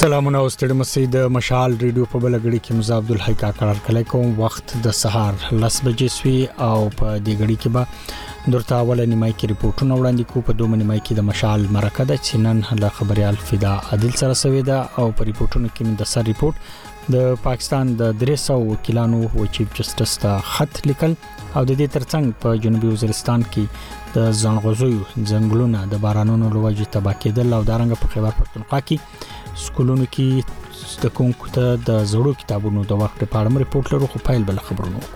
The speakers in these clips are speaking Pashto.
سلامونه او ستړي مسئ د مشال ریډیو په بلګړی کې مزه عبدالحی کاکړ کله کوم وخت د سهار 10 بجې سوي او په دې غړي کې به درته اول نیمای کې ریپورتونه وړاندې کو په دوه نیمای کې د مشال مرکه د چینن له خبريال فدا عادل سره سوي ده او په ریپورتونو کې د سر ریپورت د پاکستان د 300 وکیلانو او چیف جسټس ته خط لیکل او د دې ترڅنګ په جنوبي وزیرستان کې د زنغوزیو ځنګلونو د بارانونو لوجه تباہ کېدل او دارنګ په خیبر پښتونخوا کې سکولونو کې د کومکو ته د زړو کتابونو د وخت په اړه ریپورت لرو خو فایل بل خبرونه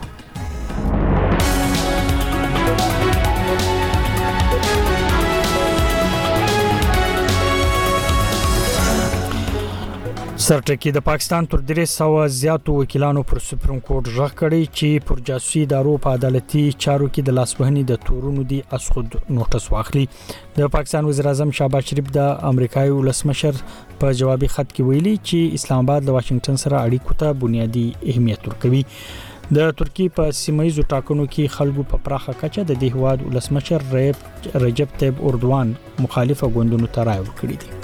سرټکی د پاکستان تر 300 زیاتو وکیلانو پر سپریم کورټ ژغ کړی چې پر جاسوسي ادارو په عدالتي چارو کې د لاسوهنې د تورونو دی اسخود نوټس واخلي د پاکستان وزیر اعظم شهباز شریف د امریکایي ولسمشر په جوابي خط کې ویلي چې اسلام آباد له واشنگټن سره اړیکو ته بنیادی اهمیت ورکوي د ترکی په سیمایي ټاکنو کې خلکو په پراخه کچه د دې هواد ولسمشر رجب طیب اردوغان مخالفه ګوندونو ته رائے ورکړي دي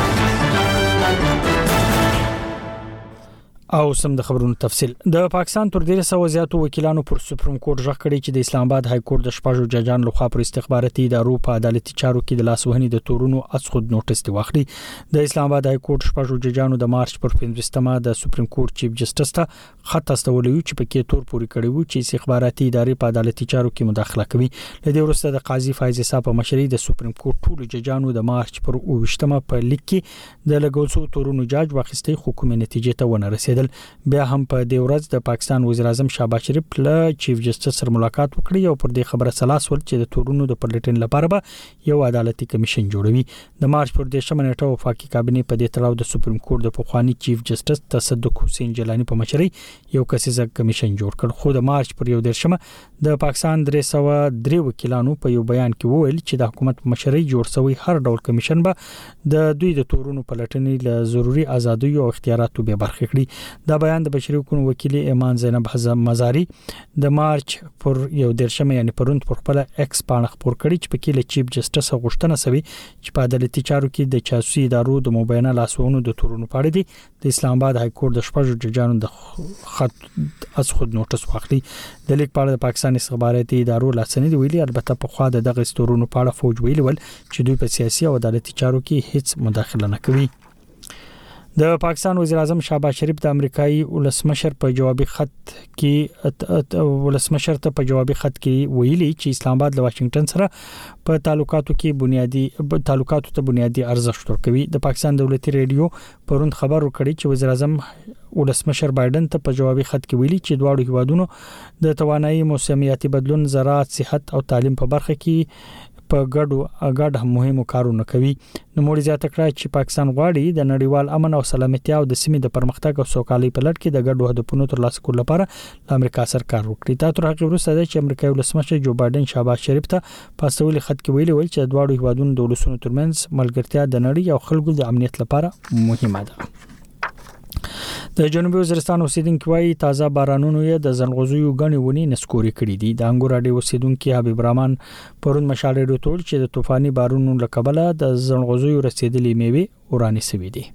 او سم د خبرونو تفصيل د پاکستان تر 300 زیاتو وکیلانو پر سپریم کورټ ژغ کړی چې د اسلام آباد های کورټ د شپږو ججانو لخوا پر استخباراتي ادارو په عدالتي چارو کې د لاسوهنې د تورونو اسخود نوټس دی واخلي د اسلام آباد های کورټ شپږو ججانو د مارچ پر 15مه د سپریم کورټ چیف جسټس ته خط استولوي چې په کې تور پوري کړی وو چې استخباراتي ادارې په عدالتي چارو کې مداخله کوي لدې وروسته د قاضي فایز صاحب په مشرۍ د سپریم کورټ ټول ججانو د مارچ پر 28مه په لیک کې د لګوسو تورونو جاج واخیستي حکومت نتیجې ته ونه رسیدل بیا هم په دې ورځ د پاکستان وزیر اعظم شهباز شریف له چیف جسټس سره ملاقات وکړي او پر دې خبره سلاس ول چې د تورونو د پرلټن لپاره به یو عدالتي کمیشن جوړوي د مارچ پر 10مه نیټه وفاقي کابینه په دې تړاو د سپریم کورټ د پخوانی چیف جسټس تصدق حسین جیلانی په مشرۍ یو کسیزه کمیشن جوړ کړ خو د مارچ پر 10مه د پاکستان 303 وکیلانو په یو بیان کې وویل چې د حکومت په مشرۍ جوړ شوی هر ډول کمیشن به د دوی د تورونو پلټنې له ضروري ازادۍ او اختیاراتو به برخه کړي دا بیان د بشري حقوقو وکیل ایمان زینب مزاری د مارچ پر 11مه یعنی پروند پر خپل ایکس باندې خبر کړی چې په کې له چیف جسټس غوښتنه شوی چې په عدالتي چارو کې د جاسوسي ادارو د مبینه لاسوهنو د تورونو په اړه دي د اسلام آباد های کورټ د شپږو ججانو د خط از خود نوټس واخلي د لیک په اړه د پاکستان استخباراتي ادارو لاسنۍ دی ویلي البته په خوا د دغه تورونو په اړه فوج ویلي ول چې دوی په سیاسي او عدالتي چارو کې هیڅ مداخله نه کوي د پاکستان وزیر اعظم شهباز شریف د امریکایي ولسمشر په جوابي خط کې ولسمشر ته په جوابي خط کې ویلي چې اسلام آباد له واشنگټن سره په تعلقاتو ته بنیادی ارزښت ورکوي د پاکستان دولتي ریډیو پروند خبر ورکړی چې وزیر اعظم ولسمشر بایدن ته په جوابي خط کې ویلي چې دواړو هیوادونو د توانایي موسمیاتي بدلون زراعت صحت او تعلیم په برخه کې په ګډ مهمو کارونه کوي نو موږ زیاته کړای چې پاکستان غواړي د نړیوال امن او سلامتیا او د سیمې د پرمختګ او سوکالۍ په لټ کې د ګډو هدفونو ترلاسه کولو لپاره د امریکا سره کار وکړي دا تر هغه وروسته چې امریکایي ولسمشر جو بایدن شهباز شریف ته په استولي خط کې ویلي چې د دواړو هیوادونو د ولسونو ترمنځ ملګرتیا د نړۍ او خلکو د امنیت لپاره مهمه ده د جنوبي وزیرستان اوسیدونکو وايي تازه بارانونو یې د زنغوزیو غني ونی نسکوري کړی دي د انګور اډي اوسیدونکو حبیب رحمان پرون مشال ریډیو ټول چې د طوفاني بارانونو لکبله د زنغوزیو رسیدلې میوه ورانی سوي دي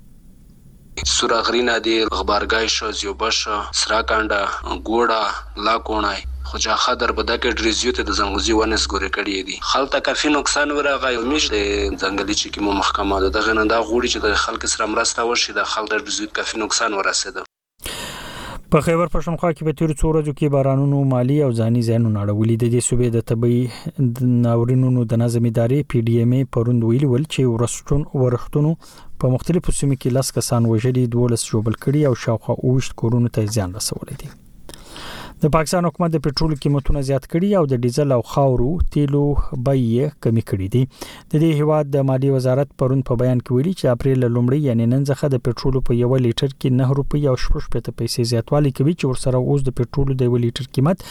سوراغرینا دی خبرګای شو زیوبش سراکانډا ګوډا لاکونای خو ځاخه در بده کې ډریزیو ته د زنغوزي ونس ګوري کړی دي خلک کافي نقصان ورغی او مش د ځنګلي چې کوم محکمه ده دغه نه دا غوړي چې د خلک سره مرسته وشي د خلک د ډریزیو کافي نقصان ورسېده په خیبر پښتونخوا کې په تیر څو ورځو کې بارانونو مالی او ځاني زیانونه اړولې د دې صوبې د طبي ناورینونو د نظم ادارې پی ډی ایم ای پروند ویل چې ورښتونو په مختلفو سیمو کې لاس کسان وژلي 12 جوړ کړي او شاوخوا 20 کورونو ته زیان رسولې دي د پاکستان حکومت د پټرول قیمتونه زیات کړي او د ډیزل او خاورو تیلو بیې کمی کړي دي د دې هیواد د مالی وزارت پرون په بیان کې ویلي چې اپریل لومړی یعنی نن څخه د پټرول په 1 لیټر کې 9 روپۍ او 15 پیسې زیاتوالی کوي چې ورسره اوس د پټرول د 1 لیټر قیمت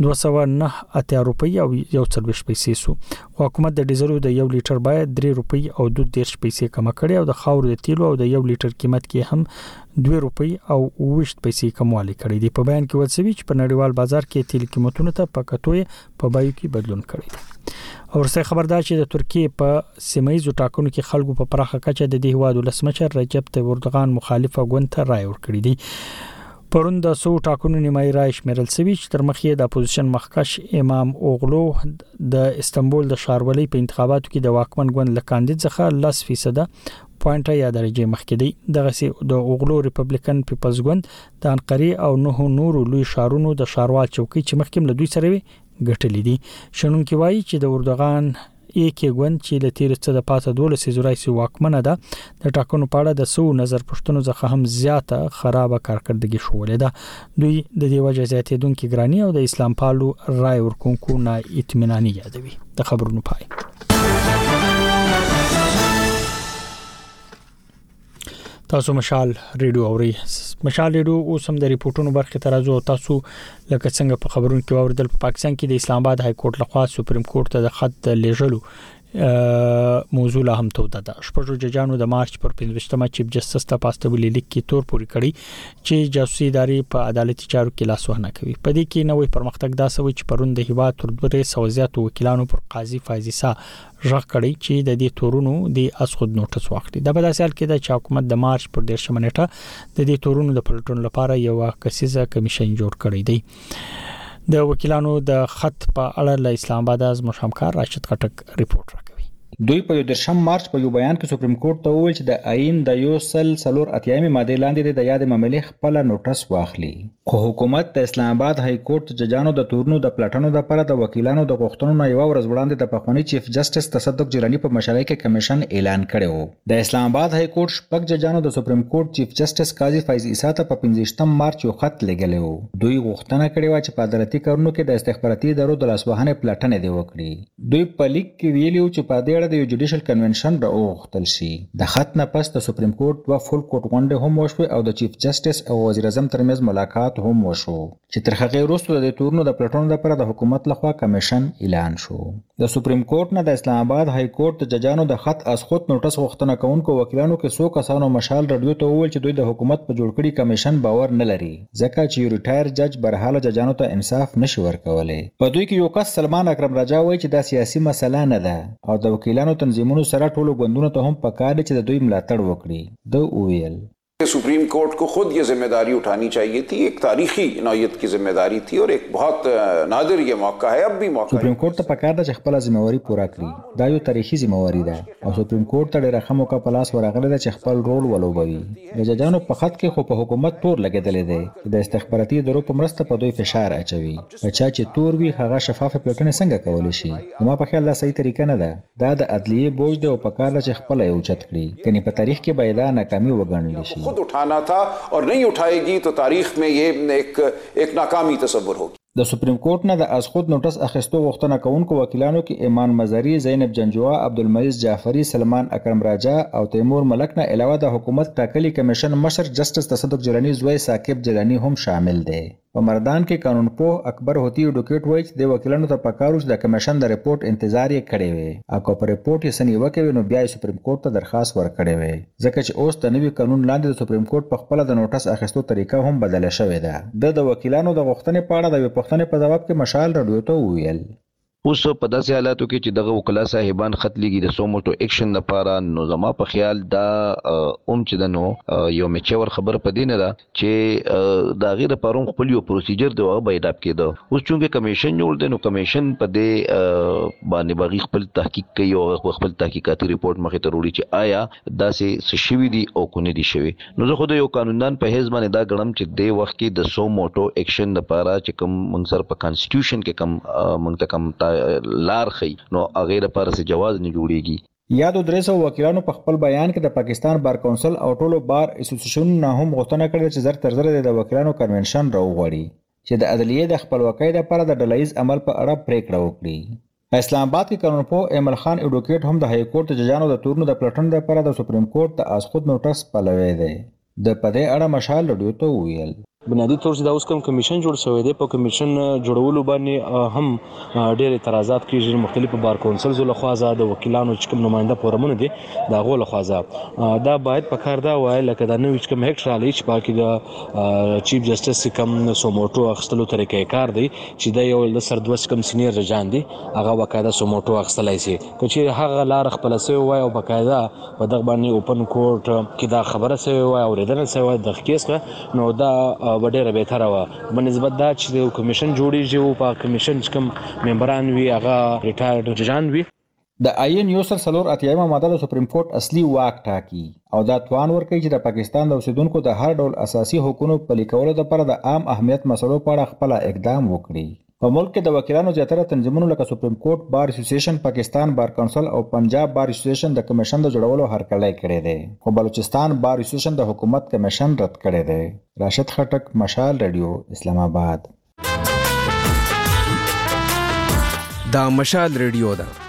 209 روپۍ او 41 پیسې سو حکومت د ډیزلو د 1 لیټر باید 3 روپۍ او 2 پیسې کم کړي او د خاورو د تیلو او د 1 لیټر قیمت کې هم 2 روپۍ او 20 پیسې کموالی کړي دي په بیان کې وڅوي چې په نړیوال بازار کې تیل قیمتونو ته په کتوې په بایو کې بدلون کړی دی ورسره خبردار چې د ترکیه په سیمایي ټاکنو کې خلکو په پراخه کچه د دې هواد ولسمشر رجب طیب اردوغان مخالفه ګوند ته رائے ورکړي دي. پرون د سو ټاکنو نیمایي رائے شمیرل شوی چې تر مخې د اپوزیشن مخکش امام اوغلو د استنبول د ښاروالۍ په انتخاباتو کې د واکمن ګوند له کاندید څخه 10% پوینټ یا درجه مخکې دی. دغه سي د اوغلو ریپبلیکن پیپلز ګوند د انقرې او 9 نورو لوی شهرونو د ښاروال چوکۍ چې مخکې له دوی سره وي ګټلې دي. شنونکي وایي چې د اردوغان کې ګوند چې له تیر څخه د پاسه 12 زورایسي واکمنه ده د ټاکنو په اړه د سو نظر پښتنو څخه هم زیاته خرابه کارکړدګي شولې ده. دوی د دې وجه زیاتېدونکو ګرانی او د اسلام پالو رائے ورکونکو نه اطمیناني یادوي. د خبرونو پای. تاسو مشال ریډیو اوري. مشال ریډیو اوس هم د ریپورتونو برخه ترازو تاسو لکه څنګه په خبرونو کې اوریدل په پاکستان کې د اسلام آباد های کورټ لخوا سپریم کورټ ته د خط لیږلو موضوع لا هم توده ده. شپږو ججانو د مارچ پر 15مه چیف جسټس ته پاستولی لیک کې تور پوری کړی چې جاسوسي ادارې په عدالتي چارو کې لاس وهنه کوي. په دې کې نوې پرمختګ دا سوي چې پرون د هیواد تر 200 زیاتو وکیلانو پر قاضي فایزیسا ژغ کړی چې د دې تورونو د اسخود نوټس واخلي. د بل اصل کې د حکومت د مارچ پر 13مه نیټه د دې تورونو د پلټون لپاره یو کسیزه کمیشن جوړ کړی دی. د وکیلانو د خط په اړه له اسلام آباد از مشامکار راشد خټک ریپورت راکوي. دوی په 13 مارچ په یو بیان کې سپریم کورټ ته وویل چې د آئین د یو سل څلور اتیامې ماده لاندې د یاد معاملې خپل نوټس واخلي. خو حکومت د اسلام آباد های کورټ ججانو د تورونو د پلټنو لپاره د وکیلانو د غوښتنو نه یو ورځ وړاندې د پخوانی چیف جسټس تصدق جیلانی په مشرۍ کې کمیشن اعلان کړی و. د اسلام آباد های کورټ شپږ ججانو د سپریم کورټ چیف جسټس قاضي فیض عیسی ته په 15 مارچ یو خط لګلی و. دوی غوښتنه کړې و چې په عدالتي کارونو کې د استخباراتي ادارو د لاسوهنې پلټنې دی وکړي. دوی په لیک کې ویلي و چې په دې اړه د یو جوډیشل کنونشن را وغوښتل شي. د خط نه پس د سپریم کورټ و فل کورټ غونډه هم وشوه او د چیف جسټس او وزیر اعظم ترمنځ ملاقات هم وشو چې تر هغه وروسته د تورونو د پلټنو لپاره د حکومت لخوا کمیشن اعلان شو. د سپریم کورټ نه د اسلام آباد های کورټ د ججانو د خط از خود نوټس غوښتنه کوونکو وکیلانو کې څو کسانو مشال رادیو ته وویل چې دوی د حکومت په جوړ کړي کمیشن باور نه لري ځکه چې یو ریټایر جج برحاله ججانو ته انصاف نشي ورکولای. په دوی کې یو کس سلمان اکرم راجا وایي چې دا سیاسي مسله نه ده او د وکیلانو تنظیمونو سره ټولو ګوندونو ته هم پکار دي چې د دوی ملاتړ وکړي. د ویل supreme court को खुद ये जिम्मेदारी उठानी चाहिए थी. एक तारीखी नौयत की जिम्मेदारी थी और एक बहुत नादिर ये मौका है. अब भी मौका सुप्रीम कोर्ट ته پکار ده چې خپل ذمہواری پوره کړي. دا یو تاریخي ذمہواری ده او سپریم کورټ ته ډېر خمو کا پلاس ورغله ده چې خپل رول ولوبوي. د ججانو په خط کې خو په حکومت تور لګیدل دي چې د استخباراتي ادارو په مرسته په دوی فشار اچوي. چا چې تور وي هغه شفاف پلټنه څنګه کولی شي. نو په خیال دا صحیح طریقه نه ده. دا د عدلیه بوج ده او پکار ده چې خپل یو چت کړي. کني په تاریخ کې به دا ناکامي وګڼل شي. خود उठाना था और नहीं उठाएगी तो तारीख में ये एक नाकामी तस्वुर होगी. د سپریم کورټ نه د از خود نوټس اخیستو غوښتنه کوونکو وکیلانو کې ایمان مزاری، زینب جنجوا، عبدالمعیز جعفری، سلمان اکرم راجا او تیمور ملک نه علاوه د حکومت ټاکلي کمیشن مشر جسټس تصدق جیلانی زوی ثاقب جیلانی هم شامل دی. په مردان کې قانون پوه اکبر هوتی ایډوکیټ وایي چې د وکیلانو ته پکارو چې د کمیشن د ریپورت انتظار یې کړی وي او که په ریپورت یې سنې وکوي نو بیا یې سپریم کورټ ته درخواست ورکړی وي ځکه چې اوس د نوي قانون لاندې د سپریم کورټ په خپله د نوټس اخیستو طریقه هم بدله شوې ده. د وکیلانو د غوښتنې په اړه د یوې پوښتنې په ځواب کې مشال راډیو ته وویل اوس په داسې حالاتو کې چې دغه وکلا صاحبان خط لګي د سوموټو اکشن لپاره نو زما په خیال دا چې د نو یو میچور خبر په دینه ده چې دا غیر پروم خپل یو پروسیجر دی او به اداب کېده. اوس چونګه کمیشن جوړ دی نو کمیشن په دې باندې باغی خپل تحقیق کوي او خپل تحقیقاتي ریپورت مخې ته وروړي چې آیا داسې شوي دي او کو نه دي شوي. نو زه خو د یو قانوندان په حیث باندې دا ګڼم چې د وخت کې د سوموټو اکشن لپاره چې کوم موږ سره په کانسټیټیوشن کې کوم موږ ته کوم لار خي نو هغه لپاره څه جواز نه جوړيږي. یادو 300 وکیلانو په خپل بیان کې د پاکستان بار کونسل او ټولو بار اسوسییشن نه هم غوښتنه کړې چې زر تر زر د وکیلانو کنونشن راوغوړي چې د عدلیه د خپلواکۍ لپاره د ډلایز عمل په اړه پریکړه وکړي. په اسلام آباد کې قانون پوه ایمل خان ایډوکیټ هم د های کورټ ججانو د تورنو د پلټن لپاره د سپریم کورټ ته از خود نوټس پلوي دی. د پدې اړه مشال رډیو ته ویل بنیادی تور چې دا اوس کوم کمیشن جوړ شوی دی په کمیشن جوړولو باندې هم ډېر اعتراضات کیږي مختلفو بار کونسلز له خوا د وکیلانو چې کوم نماینده فورمونه دي دا غو له خوا دا باید په کار دا وای لکه دا نوې کوم هیک رالی چې باقي د چیف جسټس کوم سوموټو اخستلو طریقې کار دی چې دا یو د سردوس کوم سینیر جان دی هغه وکاله سوموټو اخستلای شي چې هغه لار خپل سوی وای او بقاعده په دغه باندې اوپن کورټ کې دا خبره سوی وای او ردنه سوی وای د کیس نو دا ډېر به تر و بنسبت دا چې کمیشن جوړیږي او په کمیشن کوم ممبران وی هغه ریټایرډ جان وی د آئین یو سل سلور اتیایمه ماده د سپریم کورټ اصلي واک ټاکي او دا توان ورکوي چې د پاکستان د اوسیدونکو د هر ډول اساسي حقوقو پلي کولو لپاره د عام اهمیت مسلو په اړه خپل اقدام وکړي په ملک کې د وکیلانو زیاتره تنظیمونو لکه سپریم کورټ بار اسوسییشن پاکستان بار کونسل او پنجاب بار اسوسییشن د کمیشن د جوړولو هرکلی کړی دی خو بلوچستان بار اسوسییشن د حکومت کمیشن رد کړی دی راشد خټک مشال رادیو اسلام آباد دا مشال رادیو ده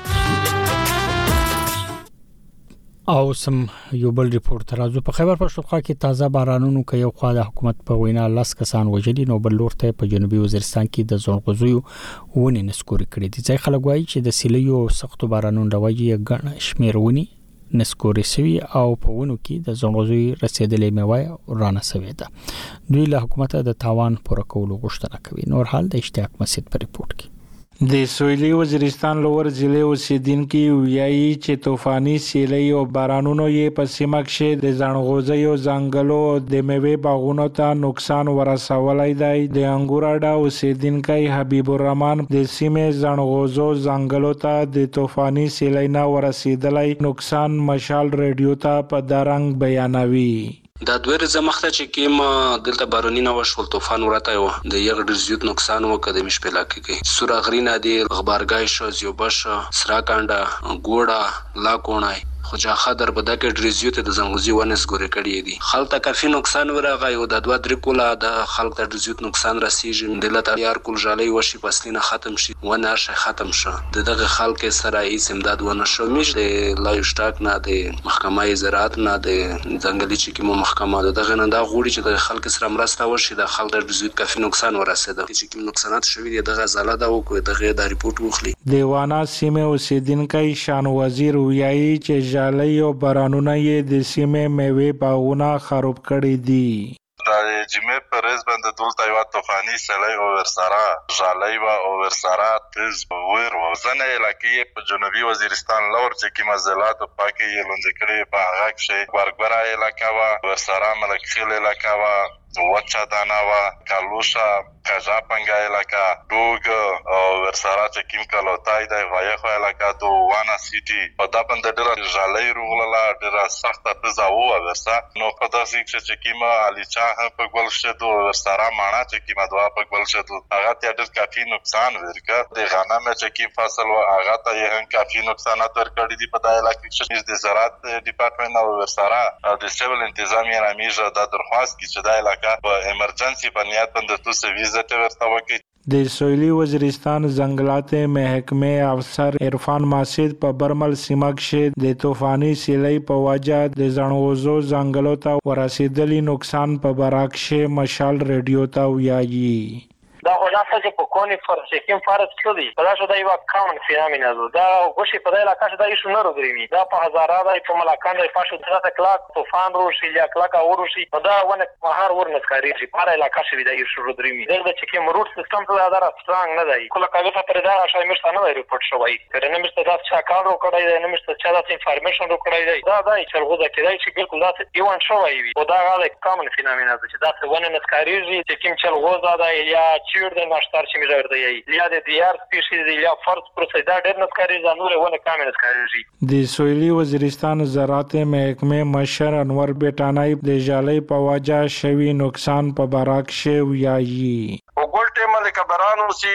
او سم یو بل ریپورت راځو په خیبر پښتونخوا کې تازه بارانونو کې یو خوا د حکومت په وینا لاس کسان وژلي نو بل لور ته په جنوبي وزیرستان کې د زونغوزیو ونې نسکوري کړې دي ځای خلک وایي چې د سیلیو سختو بارانونو راوړي ګڼ شمیر ونې نسکوري شوی او په ونو کې د زونغوزي رسیدلې میوه رانه شوی ده دوی له حکومت د تاوان پوره کولو غوښتنه کوي نور حال د اشتیاق مسجد په ریپورت کې د سویلي وزیرستان لور ضلع اوسیدونکو ویایي چې طوفاني سیلۍ او بارانونو یې په سیمه کې د ځنغوزیو ځنګلو د میوې باغونو ته نقصان ورسولای دی د انګوراډا اوسیدونکو حبیب الرحمن د سیمې ځنغوزو ځنګلو ته د طوفاني سیلۍ نه ورسیدلای نقصان مشال رادیو ته په دارنګ بیانوي دا دوه ورځې مخته چې کیم دلته بارونی نه وشول طوفان ورته و د یو ډیر زیات نقصان وکړ د مش په علاقې کې سورغرینا دی خبرګای شو زیوبش سراکانډا ګوډا لاکونای خو خدر بده کې ډیر زیات د زنګوزي ونس ګوري کړی دي خلک کافي نقصان ورغی او د دوه درې کوله د خلک ته ډیر زیات نقصان رسیږي دلته یار کول جالي وشي پسلینه ختم شي ونه شي ختم شو دغه خلک سره هیڅ امداد ونه شو مش د لایشتاک نه د محکمه زراعت نه د ځنګلي چې کوم محکمه دغه نه دا غوړي چې د خلک سره مرسته وشي د خلک ډیر زیات کافي نقصان ورسېده چې کوم نقصانات شوی دي دغه زاله دا وکړي دغه د ریپورت وخلی دیوانا سیمه اوسیدونکو شان وزیر ویایي چې جالي او بارانونه یې د سیمې میوې باغونه خراب کړي دي د جمعې پر ورځ باندې دلته یو طوفاني سیلۍ او ورسره جالۍ او ورسره تیز ور وزنه علاقې په جنوبي وزیرستان لور چې کومه ضلعات پاکي یې لوند کړي په هغه کې ورګرا علاقې وا ورسره ملکخیل علاقې وا وچا داناوا کالوشا کاجا پنګا علاقہ دوګ او ورسره چې کیم کلوتای د وایخو علاقہ دو وانا سیټي په دا باندې ډېر جالۍ روغله ډېر سخت تزاو ورسره نو په داسې چې کیما علي چا په ګل شته ورسره مانا چې کیما دوا په ګل شته هغه ته ډېر کافي نقصان ورکړ د غنم چې کی فصل او هغه ته یې هم کافي نقصانات ورکړي دي په دا علاقې چې د زراعت ډپارټمنټ او ورسره د سیول انتظامیه رامیږي د درخواست کی چې دا په ایمرجنسي بنیاد باندې تاسو ویزټ ورته وکړئ د سویلي وزیرستان ځنګلات محکمه افسر عرفان ماسد په برمل سیمه کې د طوفاني سیلۍ په وجه د ځنغوزو ځنګلو ته ورسېدلي نقصان په براکشه مشال رادیو ته ویایي دا خلاصه چې په کونی فرض کوم فرض کړی په تاسو دا یو کامن فینومینا دا غوښي په دای علاقې دا ایشو نه روغري دا په هزاره د په ملکان د پښو د کلاک طوفان روشي یا کلاک اوروشي دا ونه مهار ورنس کاری چې په علاقې شوی دا ایشو روغري دا چې کوم روټ سیستم ته دا سترانګ نه دی کله کله په پر دا شای مرسته نه ریپورت شوی کله نه مرسته دا چې کار وکړای دی نه مرسته چې دا انفارمیشن وکړای دی دا چې غوډه کېدای چې بالکل دا ایوان شوی وي او دا غاړه کامن فینومینا چې دا ونه نسکاری چې کوم چې غوډه دا یا چیر د نشتار چې مې ورته یي یا د دیار سپیشیز یا فرض پروسیدا ډېر نسکاری ځانور ونه کامل نسکاری د سویلي وزیرستان زراعت محکمه مشر انور بیٹانای د جالۍ په وجه شوی نقصان په براکشه ویایي وګورټه ملک برانو سي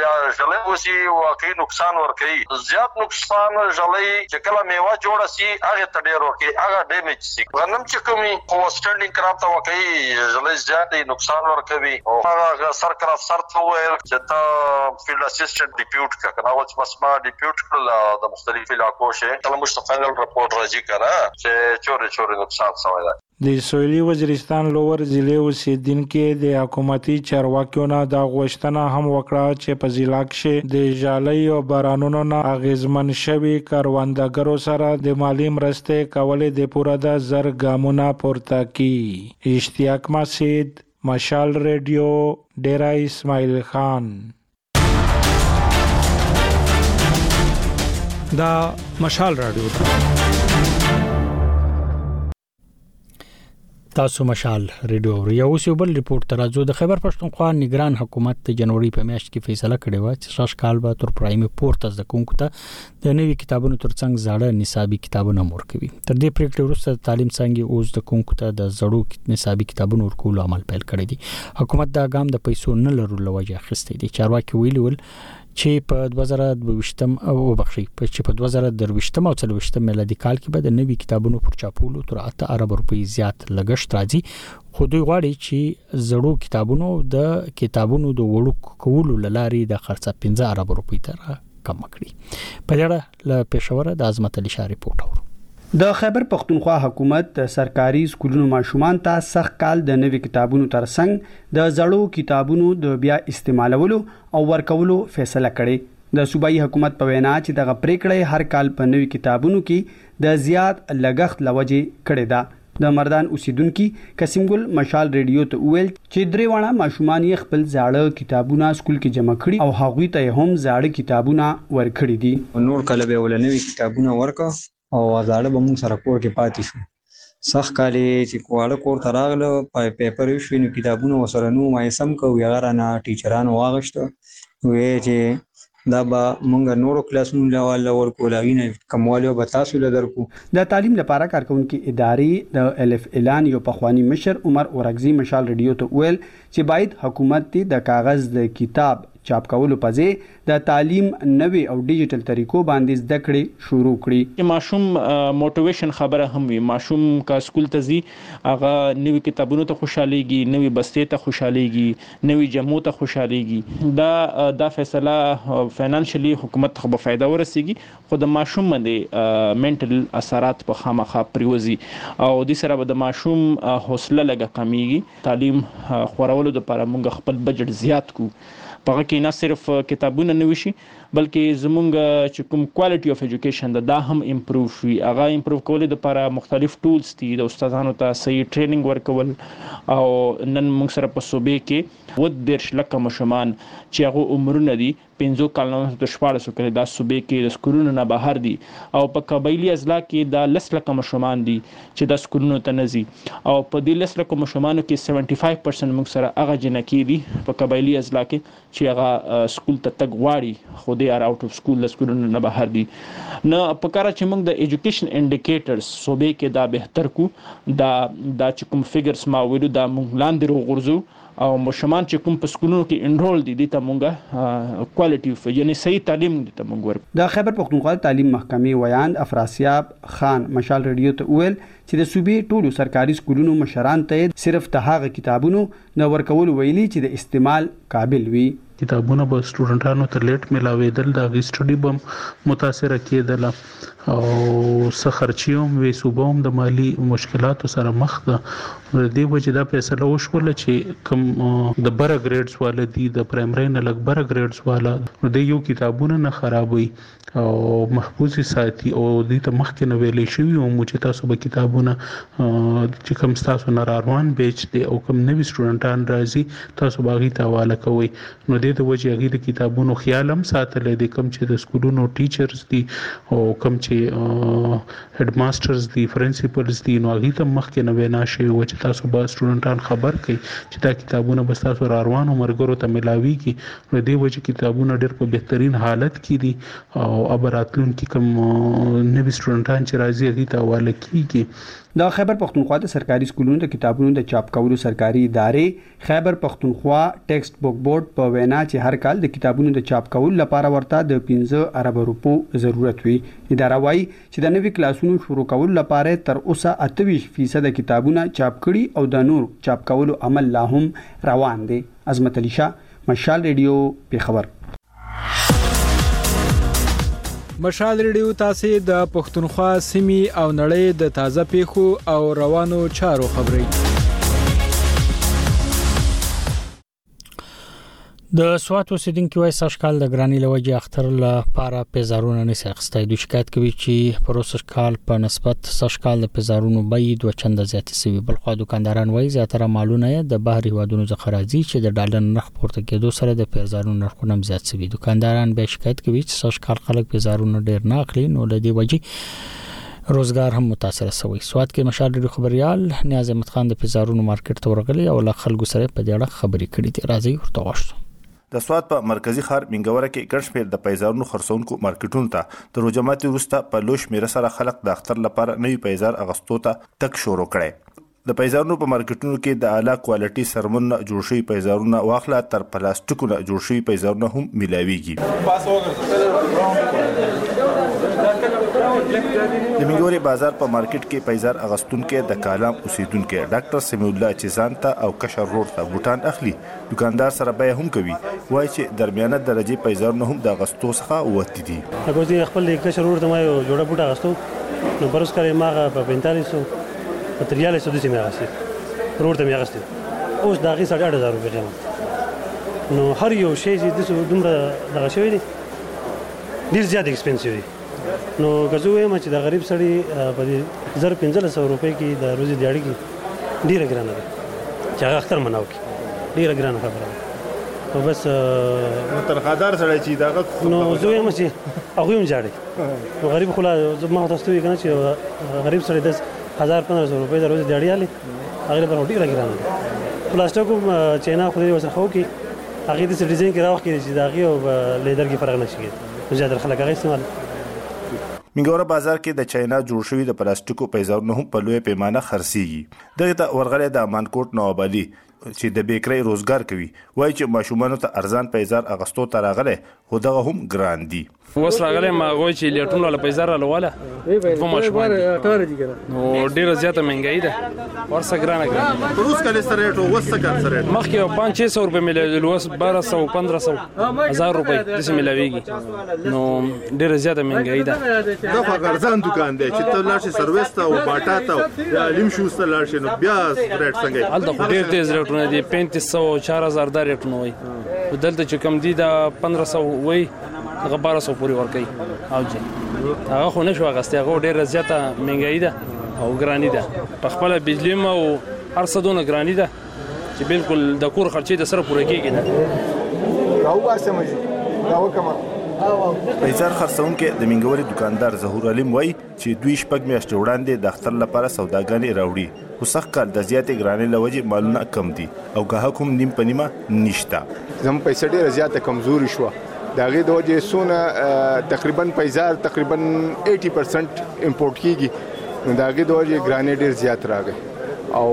جلې وسی واقعي نقصان ور کوي زیات نقصان جلې چې کله میوه جوړه سي هغه ته ډېر ور کوي هغه ډیمیج سي غنم چې کومي کوسټنډینګ کراب ته واقعي جلې زیات نقصان ور کوي او هغه سرکر افسر ته ویل چې تا فیلډ اسسټنټ ډیپیوټ کړه او بس ما ډیپیوټ کړل د مختلفو علاقو شه کله مستقل رپورټ راځي کړه چې چوري نقصان شوی دی د سویلي وزیرستان لوور ضلع اوسیدونکو د حکومتي چارواکیو نه د غوښتنه هم وکړه چې په ضلع کې د ژالۍ او بارانونو نه اغیزمن شوي کروندګرو سره د مالی مرستې کولې د پوره د زر ګامونه پورته کړي. اشتیاق مسعود، مشال ریډیو، ډیرا اسماعیل خان. دا مشال رادیو ده. تاسو مشال ریډیو یو څو بل ریپورت ترازو د خیبر پښتونخوا نگران حکومت د جنوري په میاشت کې فیصله کړې و چې شاش کال به تر پرایمري پورت از د کومکو ته د نوي کتابونو ترڅنګ زاړه نصابي کتابونه ورکوي. تر دې پریکړې وروسته تعلیم څنګه اوس د کومکو ته د زړو نصابي کتابونو ورکول عمل پیل کړی دی. حکومت دا ګام د پیسو نه لرلو وجه اخیستی دی. چارواکي ویلي چې په 2022 او بخښي چې په 2023 او 2024 میلادي کال کې به د نوي کتابونو پر چاپولو تر 8 ارب روپۍ زیات لګښت راځي. خو دوی غواړي چې زړو کتابونو د وړو کولو لارې د خرڅه 15 ارب روپۍ تر کم کړي. په دې اړه له پېښور د عظمت علي شاه ریپورت اورو. د خیبر پښتونخوا حکومت د سرکاري سکولونو ماشومان ته سخت کال د نوي کتابونو ترڅنګ د زړو کتابونو د بیا استعمالولو او ورکولو فیصله کړې. د صوبایي حکومت په وینا چې دغه پریکړه هر کال په نوي کتابونو کې د زیات لګښت لوجه کړې ده. د مردان اوسیدونکو قاسم ګل مشال ریډیو ته ویل چې دریوانه ماشومان یې خپل زاړه کتابونه سکول کې جمع کړي او هغوی ته هم زاړه کتابونه ورکړي دي. نور کله به ولنوي کتابونه ورکو او زاړه به موږ سره کور کې پاتې شو. سخت کالې چې کوړه کور ته راغله په پیپر شو نو کتابونه وسره نو مې سم کو یاره نه ټیچرانو واغشته وې چې دا به مونږ نورو کلاسونو له ورکولاوینه کوموالو به تاسو له درکو. د تعلیم لپاره کارکونکو ادارې د الف اعلان یو پخوانی مشر عمر اورغزي مشال ریډیو ته ویل چې باید حکومت د کاغذ د کتاب چاپ کولو په ځای د تعلیم نوې او ډیجیټل طریقو باندې زده کړې شروع کړي. ماشوم موټیویشن خبره هم وي. ماشوم کا سکول ته ځي هغه نوې کتابونو ته خوشاليږي، نوې بستې ته خوشاليږي، نوې جمعو ته خوشاليږي. دا فیصله فینانشلی حکومت ته به فائدہ ورسیږي خو د ماشوم باندې منټل اثرات په خامخا پریوزي او د سره به د ماشوم حوصله لګه کمیږي. تعلیم خورولو لپاره موږ خپل بجټ زیات کو. په کې نه صرف کتابونه نه وشي بلکې زمونږ چې کوم کوالټي اف ایجوکیشن دا هم امپروو شي. هغه امپروو کولو لپاره مختلف ټولز دي. د استادانو ته صحیح ټریننګ ورکول او نن موږ سره په صوبې کې 10 لک ماشومان چې هغه عمرونه دي 15 کلونو تر 14 کال د صوبې کې د سکولونو نه بهر دي او په قبایلی اضلاع کې د 10 لک ماشومان دي چې د سکولونو ته نزي او په دې 10 لک ماشومانو کې 75% موږ سره هغه جنکی دي په قبایلی اضلاع کې چې هغه سکول ته تګ غواړي خو دې ار اوټ اف سکول د سکولونو نه بهر دي. نو په کار چې موږ د ایجوکیشن انډیکیټرز صوبې کې دا بهتر کو دا چې کوم فګرز ما ویلو دا موږ لاندې وګورځو او مشمان چې کوم په سکولونو کې انرول دي ته مونږه کوالټي یعنی صحیح تعلیم دي ته مونږ ورکو. د خیبر پښتونخوا تعلیم محکمې ویاند افراسیاب خان مشال ریډیو ته ویل چې د صوبې ټولو سرکاري سکولونو مشران ته صرف ته هغه کتابونو نه ورکول ویلي چې د استعمال قابل وي. کتابونه به سټوډنټانو ته لیټ ملاوېدل د غیسټډي بم متاثر کېدل او سخرچیوم وی صوبوم د مالی مشکلاتو سره مخ ده. د دې وجه دا فیصله وشول چې کوم د بره ګریډز والا دي د پرایمري نه لګ بره ګریډز والا د یو کتابونه نه خرابوي او محفوظ ساتي او دې ته مخکې نه ویلې شوی او چې تاسو به کتابونه چې کوم تاسو نه روان بیچ دي او کوم نوی سټوډنټان راځي تاسو باغی ته حواله کوي. نو دې د وجه هغه د کتابونو خیال هم ساتل دي کوم چې د سکولونو ټیچرز دي او کوم چې هډ ماسترز دي پرنسپلز دي نو هغه ته مخکې نه وینا شي او چې تاسو به سټوډنټان خبر کړي چې دا کتابونه به تاسو روانو مرګرو ته ملاويږي. نو دې وجه کتابونه ډېر په بهترین حالت کې دي او ابراتلون کې کوم نوی سټوډنټان چې راځي هغه ته حواله کیږي. د خیبر پښتونخوا د سرکاري سکولونو د کتابونو د چاپ کولو سرکاري ادارې خیبر پښتونخوا ټیکسټ بک بورډ په وینا چې هر کال د کتابونو د چاپ کولو لپاره ورته د 15 ارب روپو ضرورت وي. اداره وايي چې د نوي کلاسونو شروع کولو لپاره تر اوسه 28% کتابونه چاپ کړي او د نور چاپ کولو عمل لا هم روان دي. عظمت علي شاه مشال ریډیو پیښور. مشال ریډیو تاسو د پښتونخوا سیمې او نړۍ د تازه پیښو او روانو چارو خبري. د سوات اوسیدونکو وایي ساشکال د ګرانی لوجه اختر لپاره پیزارونه نشي اخستای. دوی شکایت کوي چې پروسس کال په نسبت ساشکال د پیزارونو بیې دوه چنده زیات شوی. بلخو دکانداران وایي زیاتره مالونه د بهري هوادونو څخه راځي چې د ډالر نرخ پورته کېدو سره د پیزارونو نرخونه زیات شوی. دکانداران به شکایت کوي چې ساشکال خلک پیزارونه ډیر نه اخلي، نو د دې وجې روزګار هم متاثر شوی. سوات کې مشال ډیر خبريال نیاز احمد خان د پیزارونو مارکیټ ته ورغلی او له خلکو سره په دې اړه خبرې کړې دي. راځي ورته واشو. د سوات په مرکزی ښار منګوره کې ګڼ شمېر د پیزارونو خرڅونکو مارکیټونو ته د روجماتي وروسته په لوش میره سره خلک د اختر لپاره نوی پیزار اغستو ته تک شروع کړي. د پیزارونو په مارکیټونو کې د اعلی کوالټي سرمن جوړ شوی پیزارونه واخله تر پلاستیکونو جوړ شوی پیزارونه هم ملاويږي. د منګوري بازار په مارکیټ کې پیزار اغستونکو د کالام اوسیدونکو ډاکټر سمیع الله چیزانته او کشر روډ ته بوتان اخلي. دکاندار سره به هم کوي وای چې درمیانه درجه پیزارونه هم د اغستو څخه وتی دي. هغه چې خپل کشر روډ ته ما یو جوړه بوټه اغستو نو پرس کړي ما په 4500 ماتریال سودی سیمه اغستې روډ ته می اغستې اوس داغي 8,500 روپے قیمت. نو هر یو شی چې د دومره دغه شوی دی ډیر زیات ایکسپنسیو دی. نو غزوې ما چې د غریب سړی په 1500 روپے کې د روزي دیاړي کې ډیره ګرانه ده چې هغه اختر مناو کې ډیره ګرانه خبره ده. او بس ترخادار سړی چې دغه نو زوی ما چې هغه هم جاړي نو غریب خلا ما تاسو وی کنه چې غریب سړی 10,500 روپے د روزي دیاړي علي هغه پر ډیره ګرانه ده. پلاستیکو چینا خو دې وسره خو کې هغه د ډیزاین کې راوخ کې چې داغي او لیدر کې فرق نشي کېږي. زیات خلک هغه استعمال. منګوره بازار کې د چاینا جوړ شوی د پلاستیکو پیزارونه هم په لوی پیمانه خرڅيږي. دغه ته ورغله د مانکوټ نواب علي چې د بیکری روزګار کوي وایي چې ماشومان ته ارزان پیزار اغستو ته راغله خو دغه هم ګران دي. وس راغله ما غوي چې لیټونو له پیزار له والا په ماشومان نو ډیره زیاته مهنګای ده ورسره ګرانه روز کله سره ټو وسه کار سره مخکې 500 روپے ملي وس 1200 1500 1000 روپے د سیمه لويږي نو ډیره زیاته مهنګای ده. دا فقرزان دکان دی چې ته لاړ سرویس ته او باټا ته یا لیم شوز ته لاړ شې نو بیا ریټ څنګه الته ډیر تیز ریټونه دي 3500 4000 د ریټونه وي دلته چې کم دي دا 1500 وي هغه 1200 پورې ورکړي او جی هغه خو نشو غسته هغه ډیره زیاته مهنګای ده او ګرانی ده په خپل بجلی ما او هر څه دونه ګرانی ده چې بالکل د کور خرچې د سره پوره کیږي نه راو واسه مې دا وکما. پیزار خرڅونکو د منګوري دکاندار ظهور علیم وای چې دوی شپږ میاشتې وړاندې د اختر لپاره سوداګانې راوړي خو سخت کال د زیاتې ګرانۍ لوجې مالونه کم دي او ګاهک هم نیم په نیمه نشته. زم پیسې ډیره زیاته کمزوري شو داغه د وجه سونه تقریبا پیزار تقریبا 80% امپورټ کیږي نو داغه د وجه ګرانۍ ډیر زیات راغی او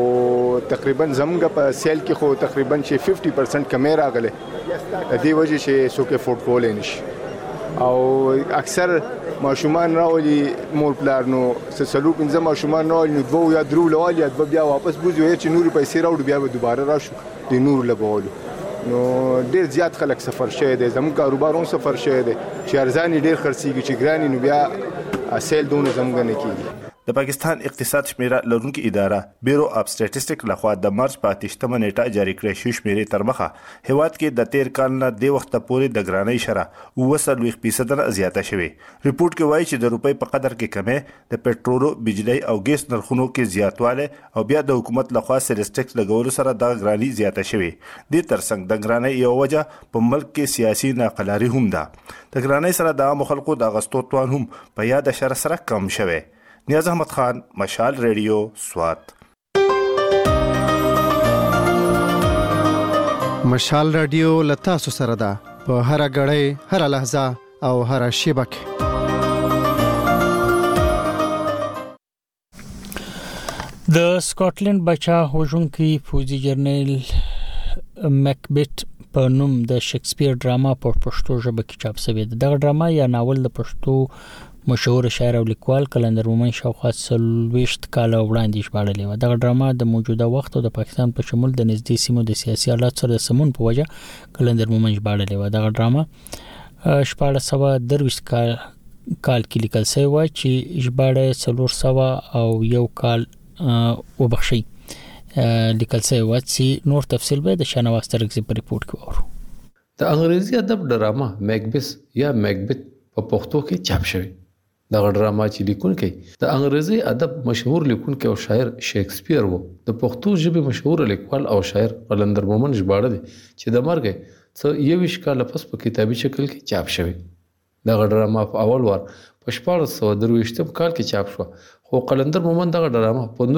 تقریبا زمګه په سیل کې خو تقریبا 50% کمې راغله د دې وجه چې څوک افورد کولای نشي او اکثر ماشومان راولي مور پلار نو سلو پنځه ماشومان راولي نو دوه یا درو لوالي بیا واپس بوزي چې نور پیسې راوړي بیا به دوباره راشو د نور لبولو نو ډیر زیات خلک سفر شوی دی زموږ کاروبارون سفر شوی دی چې ارزاني ډیر خرڅيږي چې ګراني نو بیا سیل دونه زموږ نه کیږي. د پاکستان اقتصاد شمیره لرونکو اداره بیورو اف سټټیسټیک لخوا د مارچ په 8مه نیټه جاری کړې شوې شمیرې تر مخه هیواد کې د 13 کال نه د وخت پورې د ګرانۍ شرح 20% نه زیاته شوې. ریپورت کې وایي چې د روپۍ په قدر کې کمې د پېټرولو بجلی او ګیس نرخونو کې زیاتواله او بیا د حکومت لخوا سیلز ټیکس لګولو سره د ګرانۍ زیاته شوې. د ترڅنګ د ګرانۍ یو وجه په ملک کې سیاسي ناقلاري هم ده. د ګرانۍ سره د عام خلکو د اغستو توان هم په یاد شر سره کم شوی. نیاز احمد خان مشال ریډیو سوات. مشال ریډیو لتا سره ده په هر غړې هر لحظه او هر شیبه کې. د سکاټلند بچا هوجونکي فوزي جرنیل مکبت په نوم د شکسپیر ډراما په پښتو ژبه کې چاپ شوی ده. دغه ډراما یا ناول د پښتو مشهور شاعر او لیکوال کلندر مومن شاوخوا 20 کال وړاندې ژباړلې و. دغه ډراما د موجوده وخت او د پاکستان په شمول د نږدې سیمو د سیاسي حالات سره د سمون په وجه کلندر مومن ژباړلې و. دغه ډراما 1423 کال کې لیکل شوی و چې ژباړه 400 او یو کال وبخشي لیکل شوی و چې نور تفصیل به د شنواز ترغزي په ریپورت کې ورو. د انګریزي ادب ډرامه میکبث یا میکبت په پښتو کې چاپ شوی. دا ډرامه چې لیکونکی د انګریزي ادب مشهور لیکونکی او شاعر شیکسپیر وو. د پښتو ژبې مشهور لیکوال او شاعر قلندر مومن ژباړه دي چې د مرګ څه 21 کال پس په کتابي شکل کې چاپ شوی. دا ډرامه په اول وار په 1423 کال کې چاپ شو، خو قلندر مومن دا ډرامه په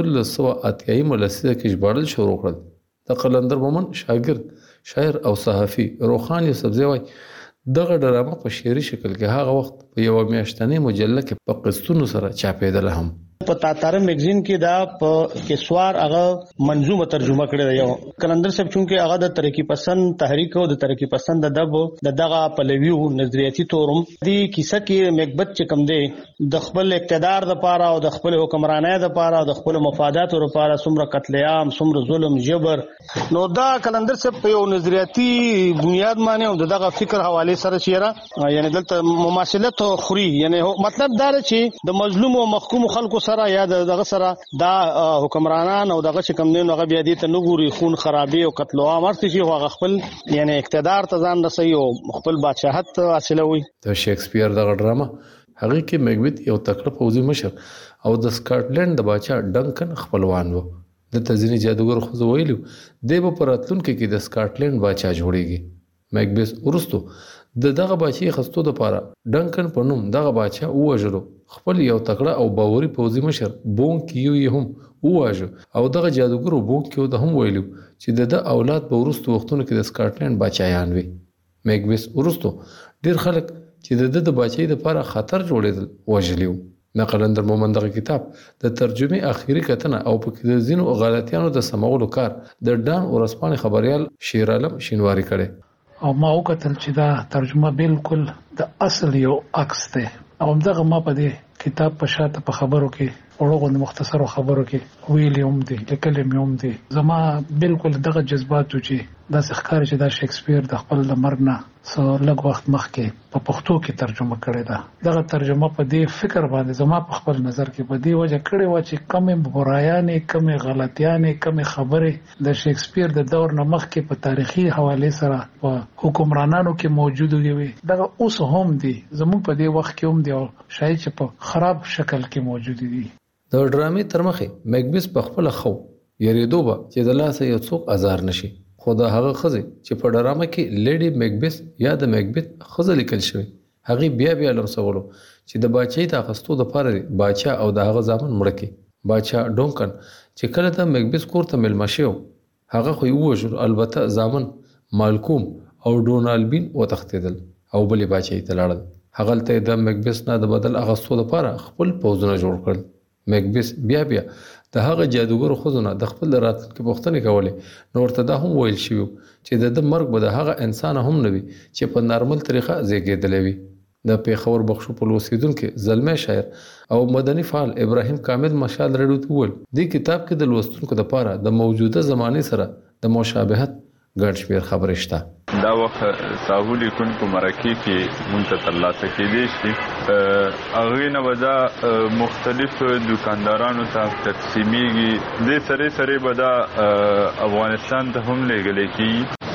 1988 لسیزه کې ژباړل شروع کړل. د قلندر مومن شاګرد شاعر او صحافي روخان یوسفزی وای دغه ډرامه په شعري شکل کې هغه وخت په یو میاشتنۍ مجله کې په قسطونو سره چاپېدله هم. په تاتاره میگزین کې دا په کسوار هغه منظومه ترجمه کړې ده. یو کلندر صاحب چونکه هغه د ترقی پسند تحریک او د ترقی پسند د دغه پلویو نظریاتي تورم دی کیسه کې مکبت چې کم دی د خپل اقتدار د پاره او د خپل حکمرانۍ د پاره او د خپل مفاداتو لپاره څومره قتل عام څومره ظلم جبر نو دا کلندر صاحب په یو نظریاتي بنیاد باندې او دغه فکر حواله سره چیرې یعنی دلته مماثلت خوري یعنی مطلب دا چې د مظلوم او محکوم خلکو سره یا دغه سره دا حکمرانان او دغه چې کم نه هغه بیا دي ته نګوري خون خرابي او قتل عام ورته شي هغه خپل یعنی اقتدار ته ځان رسي او خپل بادشاہت حاصلوي. د شیکسپیر دغه ډرامه هغه کې میکبت یو تکړه پوځي مشر او د سکاټلند د بادشاہ ډنکن خپلوان وو. د تزینی جادوګر خو ویلو د په پراتلونکو کې د سکاټلند بادشاہ جوړیږي. میکبت ورستو دغه بادشاہ خستو د پاره ډنکن په نوم دغه بادشاہ وژلو. خپل یو تکړه او باوري پوځي مشر بون کیو یې هم وواژه او دغه جادوګر بون کیو د هم ویلو چې د اولاد به ورستو وختونو کې د سکاټلند بادشاہان وي. میکبت ورستو ډیر خلک چې د بادشاہي لپاره خطر جوړېدل وژلیو. قلندر مومن دغه کتاب د ترجمه اخیری کتنه او په کې د زینو غلطیانو د سمولو کار د ډان ورسپانې خبريال شیر عالم شینواری کړي او ما وکتل چې دا ترجمه بالکل د اصل یو عکس ده او دغه ما په دې کتاب په شاته په خبرو کې ورغون مختصر خبرو کې ویلیوم دی لیکل میوم دی زما بالکل دغه جذبات چې د ښکار چې د شیکسپیر د خپل مرګ نه سو لږ وخت مخکې په پښتو کې ترجمه کړې ده. دغه ترجمه په دې فکر باندې زما په خپل نظر کې په دې وجه کړې و چې کمې برایانې کمې غلطیانې کمې خبرې د شیکسپیر د دور نه مخکې په تاریخي حواله سره په حکمرانانو کې موجود وي دغه اوس هم دي زموږ په دې وخت کې هم دي او شاید چې په خراب شکل کې موجود دي. د ډرامې تر مخه میکبث په خپل خو یریدو به چې د لاسه یو څوک ازار نشي. خو دا هغه خزه چې په ډرامه کې لیډي میکبث یا د میکبت خزه لیکل شوی هغه بیا لمسولو چې د بادشاہي د اخستو د پاره بادشاہ او د هغه ځامن مړ کې بادشاہ ډونکن چې کله د میکبث کور ته ملما شو هغه خو یو وژل البته ځامن مالکوم او ډونالبین وتختیدل او بلې بادشاہي ته لاړل. هغه ته د میکبث نه د بدل اخستو د پاره خپل پوځونه جوړ کړل. میکبث بیا د هغه جادوګر خوځونه د خپل راتلونکي پوښتنه کولې نو ورته دا هم ویل شو چې د مرګ به د هغه انسان هم نه وي چې په نارمل طریقه زیږیدلی وي. د پیښور بخشو په لوستیدونکو زلمی شاعر او مدني فعال ابراهیم کامل مشال رډو ول د کتاب کې د لوستونکو لپاره د موجوده زمانه سره د مشابهت ګډ شمیر خبرې شته. دا وخت ساحولي کون په مرکه کې منتطلع تکیدي شي هغه نه ودا مختلف دکاندارانو ته تقسیمیږي د سره ودا افغانستان ته هم لګل کی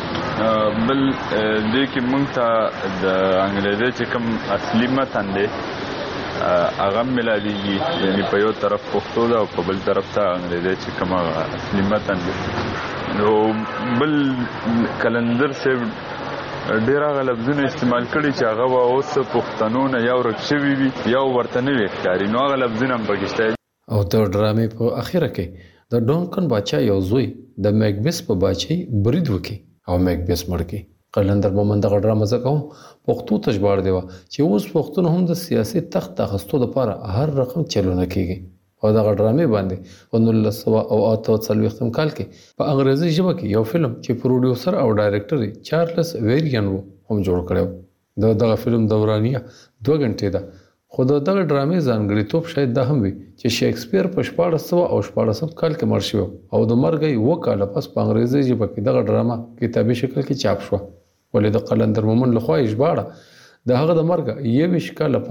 بل د کې مونږ ته د انګلیزي چې کوم اصلي متن دی هغه ملاليږي یعنی په یو طرف پښتو دا او په بل طرف ته انګلیزي چې کوم اصلي متن دی. نو بل کلندر سے ډیر غلبونه استعمال کړي چې هغه اوس پښتنو نه یو رکشوي وي یو ورته نه وکړي نو غلبونه هم پکشته. او د ډرامې په اخیره کې د ډونکن بادشاہ یو زوی د میکبث په بادشاہي برید وکړي او میکبث مړ کړي. قلندر مومن دغه ډرامه زکه پښتو ته ژباړ دی چې اوس پښتون هم د سیاسي تخت اخستو لپاره هر رقم چلونه کوي. او دغه ډرامې باندې په 1948 کال کې په انګریزي ژبه کې یو فلم چې پروډوسر او ډایرکټر چارلز ویریان وو هم جوړ کړو. دغه فلم دورانیه 2 غنټې ده. خو دغه ډرامې ځانګړیتوب شاید دا هم وي چې شیکسپیر په 1414 کال کې مړ شو او د مرګ یو کال پس په انګریزي ژبه کې دغه ډرامه کتابي شکل کې چاپ شو. ولې د قلندر مومن لخوا ژباړه د هغه د مرګ 21 کال پس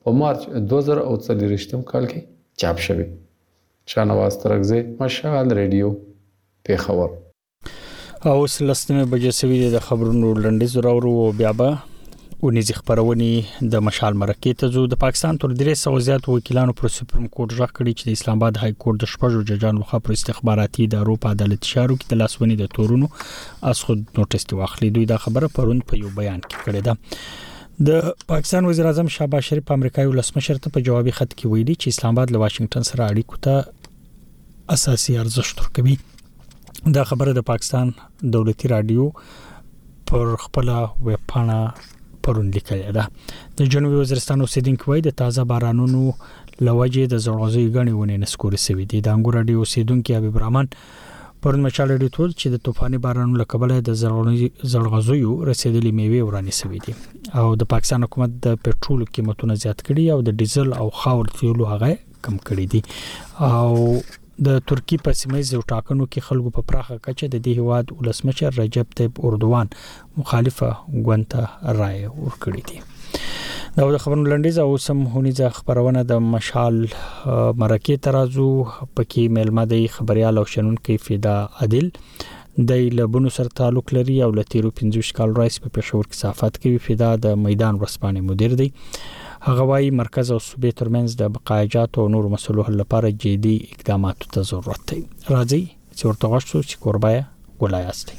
په مارچ 2023 کال کې چاپ شوی. شاهنواز ترکزی، مشال ریډیو، پیښور. او سلسله بجې سوي د خبرونو لنډیز راوړو او بیا به ونیزي خبرونه د مشال مرکې ته زو. د پاکستان تر 300 زیات وکیلانو پر سپریم کورټ ژغ کړی چې د اسلام آباد های کورټ د شپږو ججانو لخوا پر استخباراتي ادارو په عدالتي چارو کې د لاسونی د تورونو اس خود نوټس واخلي. دوی دا خبره پرون په یو بیان کې کړې ده. د پاکستان وزیر اعظم شهباز شریف امریکایي ولسمشر ته په جوابي خط کې ویلي چې اسلام آباد له واشنگټن سره اړیکو ته اساسي ارزښت ورکوي. دا خبره د پاکستان دولتي رادیو پر خپل ویب پاڼه پرون لیکلې ده. د جنوبي وزیرستان اوسیدونکو وایي د تازه بارانونو لوجې د زړغوزي غني ونې نسکوري سوي دي. د انګور رادیو اوسیدونکو حبیب الرحمن پرون مشال رادیو ټول چې د طوفاني بارانونو لکبله د زړغوزیو رسیدلې میوه ورانې سوي دي او د پاکستان حکومت د پېټرول قیمتونه زیات کړي او د ډیزل او خاور تیلو هغه کم کړي دي. او د ترکی په سیمه ییزو ټاکنو کې خلکو په پراخه کچه د دې هواد ولسمشر رجب طیب اردوغان مخالفه غونته رائے ورکړي دي. دا د خبرونو لنډیز او سم هونیزه خبرونه د مشال مرکې ترازو پکې ملما د خبريال او شنونکو فدا عادل د لبونو سره تعلق لري او لتیرو 15 کال رئیس په پېښور کې صحافت کوي. فدا د میدان ورسپانې مدیر دی. هغه وايي مرکز او صوبې ترمنځ د بقایجات او نور مسلو حل لپاره جدي اقدامات ته ضرورت دی. راځي چې ورته غوښتو چې کوربای ولایت دی.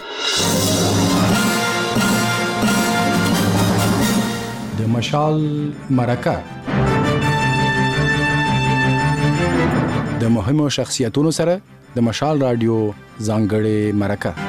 د مشال مرکه د مهمو شخصیتونو سره د مشال رادیو ځانګړې مرکه.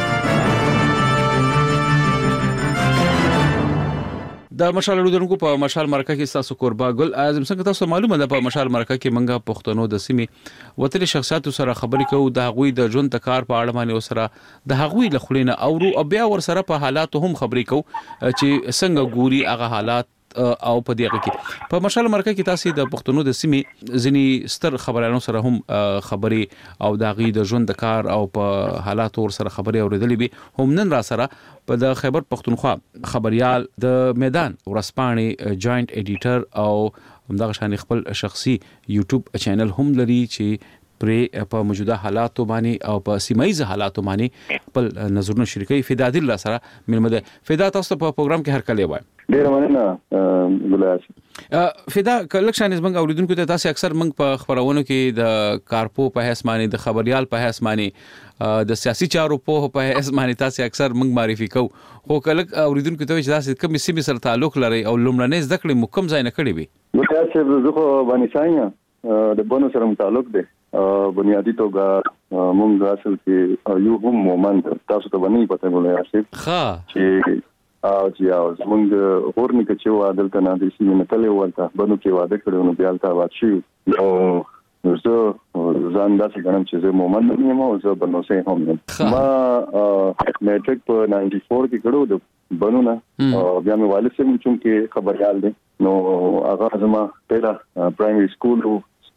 د مشال لودونکو په مشال مرکه کې تاسو قربا ګل اعظم څنګه تاسو معلومه ده په مشال مرکه کې منګه پښتنو د سیمې وتلي شخصیت سره خبرې کوو د هغوی د ژوند تکار په اړه باندې سره د هغوی لخلینه او بیا ور سره په حالات هم خبرې کوو چې څنګه ګوري هغه حالات او په دغه کې په مشال مرکه کې تاسو د پښتنو د سیمې ځنی ستر خبرانو سره هم خبرې او د غي د ژوند کار او په حالات ور سره خبرې اوریدلې به هم نن را سره په د خیبر پښتونخوا خبريال د میدان ورسپانې جوائنٹ ایډیټر او دغه شان خپل شخصي یوټیوب چینل هم لري چې پر په موجوده حالات باندې او په سیمایي حالات باندې خپل نظرونه شریکي. فدا عادل الله سره ملمده. فدا تاسو په پروګرام کې هر کله وای ډیر مننه ګلایس. فدا کله شان زمنګ اوریدونکو ته تاسو اکثر منګ په خبرونو کې د کارپو په حیث باندې د خبريال په حیث باندې د سیاسي چارو په حیث باندې تاسو اکثر منګ معرفي کو خو کله اوریدونکو ته چې تاسو کوم سیمه سره تعلق لري او لومړنۍ ذکر مکم ځای نه کړی وي. ګلایس زه خو باندې ساينه د بونو سره تعلق دی. بنیادی توګه مونږ اصل کې یو هم مومنت تاسو ته باندې پته ګولای شي چې چې مونږ ورنه کې چې وادل ته نه دي چې متلې ورته بنو کې واده کړو نو بیا تا واچي نو زه ځان داسې غواړم چې زه مومنت نه یم او زه بنو سه هم ما میټریک په 94 کې کړو د بنو نه بیا مې والد سره چې خبريال دي نو هغه زما پیدا پرایمري سکول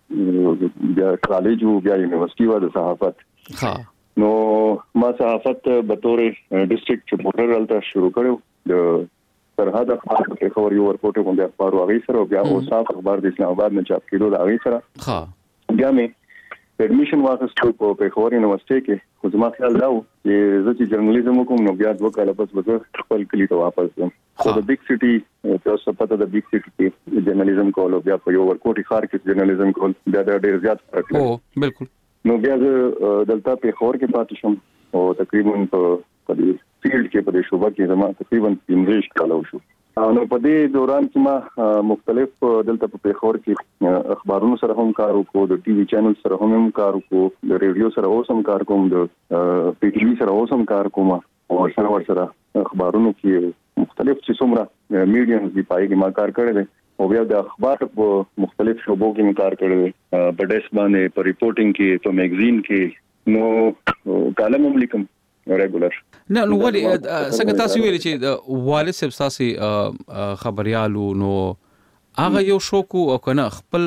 بیا کالج او بیا یونیورسيټي و د صحافت نو ما صحافت به تور ډیسټریکټ ریپورټر الته شروع کړو د سرحد اخبار په خبر یو ورپورټ کوم د اخبار واغې سره بیا اوساف اخبار د اسلام آباد نه چاپ کېدو د هغه سره بیا مې اډمیشن واغستو په پیښور یونیورسيټي کې خو زما خیال دا و چې زه چې جرنالیزم کوم نو بیا دوه کاله پس به خپل کلی ته واپس ځم. خو د بیگ سټي تاسو پته د بیگ سټي کې جرنالیزم کول بیا په یو ورکوټي خار کې جرنالیزم کول بیا ډېر زیات فرق لري. بالکل. نو بیا زه دلته په خور کې پاتې شوم او تقریبا په دې فیلډ کې په دې شوبه کې زما تقریبا 15 کال وشو. نو په دې دوران کې ما مختلف دلته په پیښور کې اخبارونو سره هم کار وکړو، د ټي وي چینل سره هم کار وکړو، د ریډیو سره اوسم کار کوم، د پی ټي وي سره اوسم کار کوم او سره اخبارونو کې مختلف چې څومره میډیمز دی پای کې ما کار کړی دی او بیا د اخبار په مختلف شوبو کې کار کړی دی، په ډیسک باندې، په ریپورټینګ کې، په میگزین کې، نو کالم هم لیکم ریګولر. نه نو ولې څنګه تاسو ویل چې د والد صاحب تاسو خبريالو نو هغه یو شوکو او کنه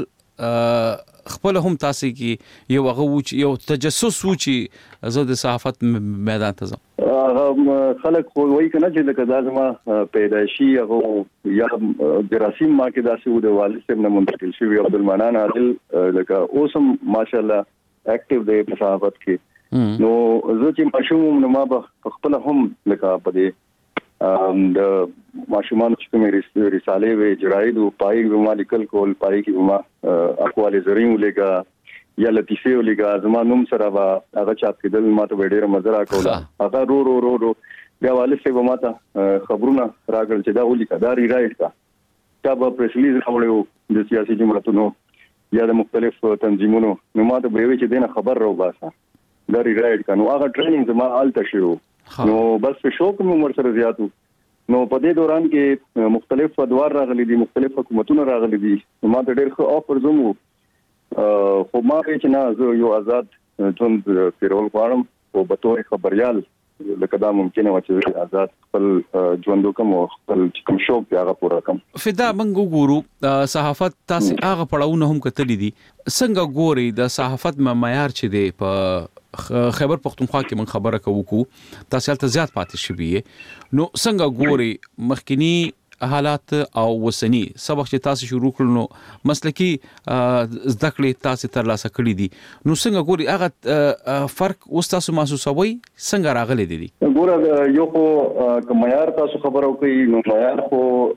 خپل هم تاسو کې یو هغه یو تجسس و چې زه د صحافت میدان ته ځم؟ خلک خو وایي کنه چې د کزازما پیدایشي هغه یا جراثیم ما کې داسې و د والد صاحب نه منتقل شوی عبدالمنان عادل لکه اوسم ماشاءالله اکټیو دی په صحافت کې نو زه چې ماشوم نو ما په خپل هم لکه په دې د ماشومان چې کومې رسالې وې جراید او پای ما لیکل کول پای کې ما اقوال زرین ولګا یا لطیفه ولګا زما نوم سره هغه چاپ کېدل ما ته ډېر مزه راکوله هغه رو بیا والد صاحب ما ته خبرونه راغل چې دا ولي کداري رائټ کا دا په پریس ریلیز راوړو د سیاسي جماعتونو یا د مختلف تنظیمونو نو ما ته به وی چې دینه خبر راو باسه دا رائټ کا نو هغه ټریننګ زما آلته شو نو بس په شوق مې عمر سره زیاتو نو په دې دوران کې مختلف ادوار راغلي دي مختلف حکومتونه راغلي دي ما ته ډېر ښه آفر زمو خو ما چې نه زه یو آزاد ژوند تیرول غواړم او به تور خبريال لکه دا ممکنه و چې آزاد خپل ژوند وکم او خپل کوم شوق هغه پوره کړم. فدا موږ ګورو صحافت تاسو هغه پړاوونه هم کتلې دي څنګه ګوري د صحافت معیار چې دی په خیبر پختونخوا کې من خبره کوو تاسو ته زیات پاتې شوی نو څنګه ګوري مخکنی حالات او وسنی سبق چې تاسو شروع کړنو مسلکی زده کړې تاسو تر لاسه کړې دي نو څنګه ګوري هغه فرق اوس تاسو محسوسوي څنګه راغلي دي ګوره یو خو معیار تاسو خبرو کوي نو معیار خو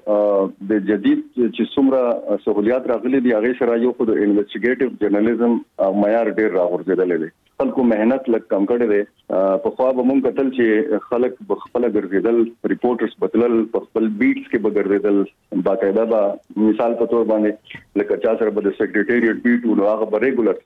د جدید چې څومره سہولیات راغلي دي هغه سره یو خو د انویسټیګیټیو جرنالیزم معیار ډیر راغورځیدل دي خلکو مهنت لږ کم کړي دي په خوا به مونږ کتل چې خلک بخپل ګرځیدل ریپورټرز بدلل په خپل بیټس کې بغردل باقاعده با مثال په تور باندې لکه چا سره به د سیکریټریټ بیټ نو هغه به ریګولر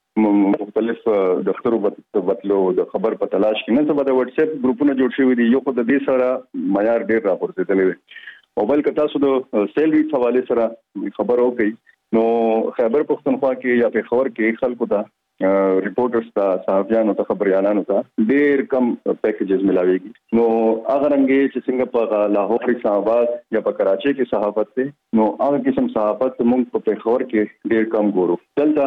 مختلف دفترو بدلو د خبر په تلاش کې نه څه به د واتس اپ ګروپونه جوړ شوي دي یو خو د دې سره معیار ډیر راپورته دي او بل کتا سو د سیلری حواله سره خبر او کوي نو خیبر پختونخوا کې یا په خبر کې خلکو ته ریپورټرز ته صحافیانو ته خبريالانو ته ډېر کم پیکیجز ملاويږي نو هغه رنګي چې څنګه په لاهور اسلام آباد یا په کراچي کې صحافت ته نو هغه قسم صحافت موږ په پیښور کې ډېر کم ګورو دلته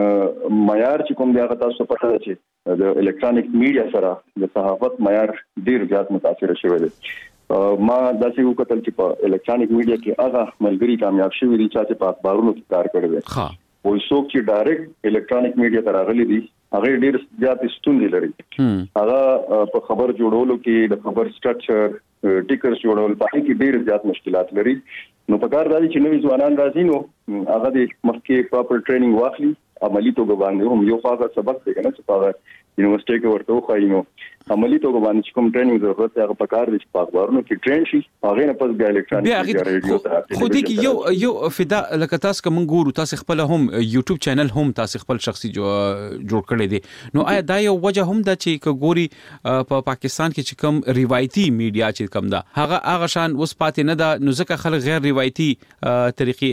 معیار چې کوم دی هغه تاسو پته ده چې د الکترونیک میډیا سره د صحافت معیار ډېر زیات متاثر شوی دی ما داسې وکړل چې په الکترونیک میډیا کې هغه ملګری کامیاب شوی دي چې په اخبارونو کې کار کړی دی وای څوک چې ډایرکټ الکترونیک میډیا ته راغلي دي هغه ډېر زیات ستونزې لري هغه په خبر جوړولو کې د خبر سټرکچر ټیکرز جوړول په کې ډېر زیات مشکلات لري نو په کار راځي چې نوې ځوانان راځي نو هغه د مخکې پراپر ټریننګ واخلي عملی توګه باندې هم یو خاصه سبق دی کنه چې په یونیورسيټي کې ورته وخایي نو عملی توګه باندې کوم ټریننګ ضرورت هغه په کار دي چې په اخبارونو کې ټرین شي هغه نه پس بیا الکترونیک ریډیو ته خو دې کې یو فدا لکه تاسو کوم ګورو تاسو خپل هم یوټیوب چینل هم تاسو خپل شخصي جوړ کړی دی نو آیا دا یو وجه هم دا چې ګوري په پاکستان کې چې کوم روایتي میډیا چې کوم دا هغه شان اوس پاتې نه دا نو ځکه خلک غیر روایتي طریقې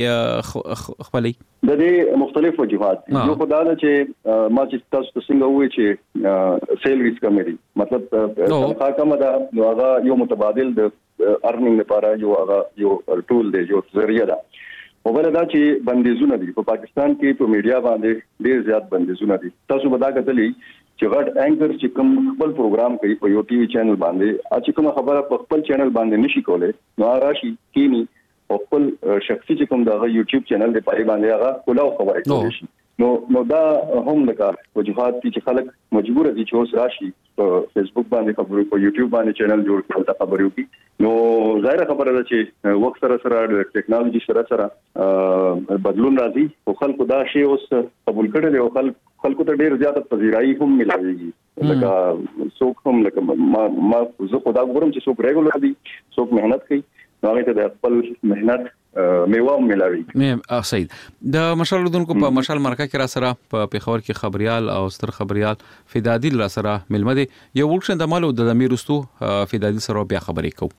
خپلې د دې مختلف وجوهات یو خدای دا چې ما چې تاسو څنګه وایي چې سیلریز کمیټي مطلب تنخواه کم ده نو هغه یو متبادل د ارنینګ لپاره یو ټول دی یو ذریعہ ده او بل دا چې بندیزونه دي په پاکستان کې په میډیا باندې ډېر زیات بندیزونه دي تاسو ودا کتلی چې غټ انکر چې کوم خپل پروګرام کوي په یو ټي وي چینل باندې چې کوم خبره په خپل چینل باندې نشي کولای نو راشي کینی خپل شخصي چې کوم دا یوټیوب چینل دی په باندې هغه کولاو خبرې کوي نو دا هم لکه وجوهات چې خلک مجبور دي چې اوس راشي په فیسبوک باندې خبرې په یوټیوب باندې چینل جوړ کړي دا خبرې وکړي نو ظاهر خبره ده چې وخت سره د ټیکنالوژي سره بدلون راځي او خلکو دا شی اوس قبول کړي او خلکو ته ډیر زیات پذیرایی هم ملایږي لکه څوک هم لکه ما زه خدا ګورم چې څوک ریګولر دي څوک مهنت کوي هغه ته د خپل مهنت میوه ملاوي سید د مشال دونکو په مشال مرکه کې را سره په پیښور کې خبريال او ستر خبريال فدادی را سره ملمده یو ورکشن د مالو د میرستو فدادی سره بیا خبرې کو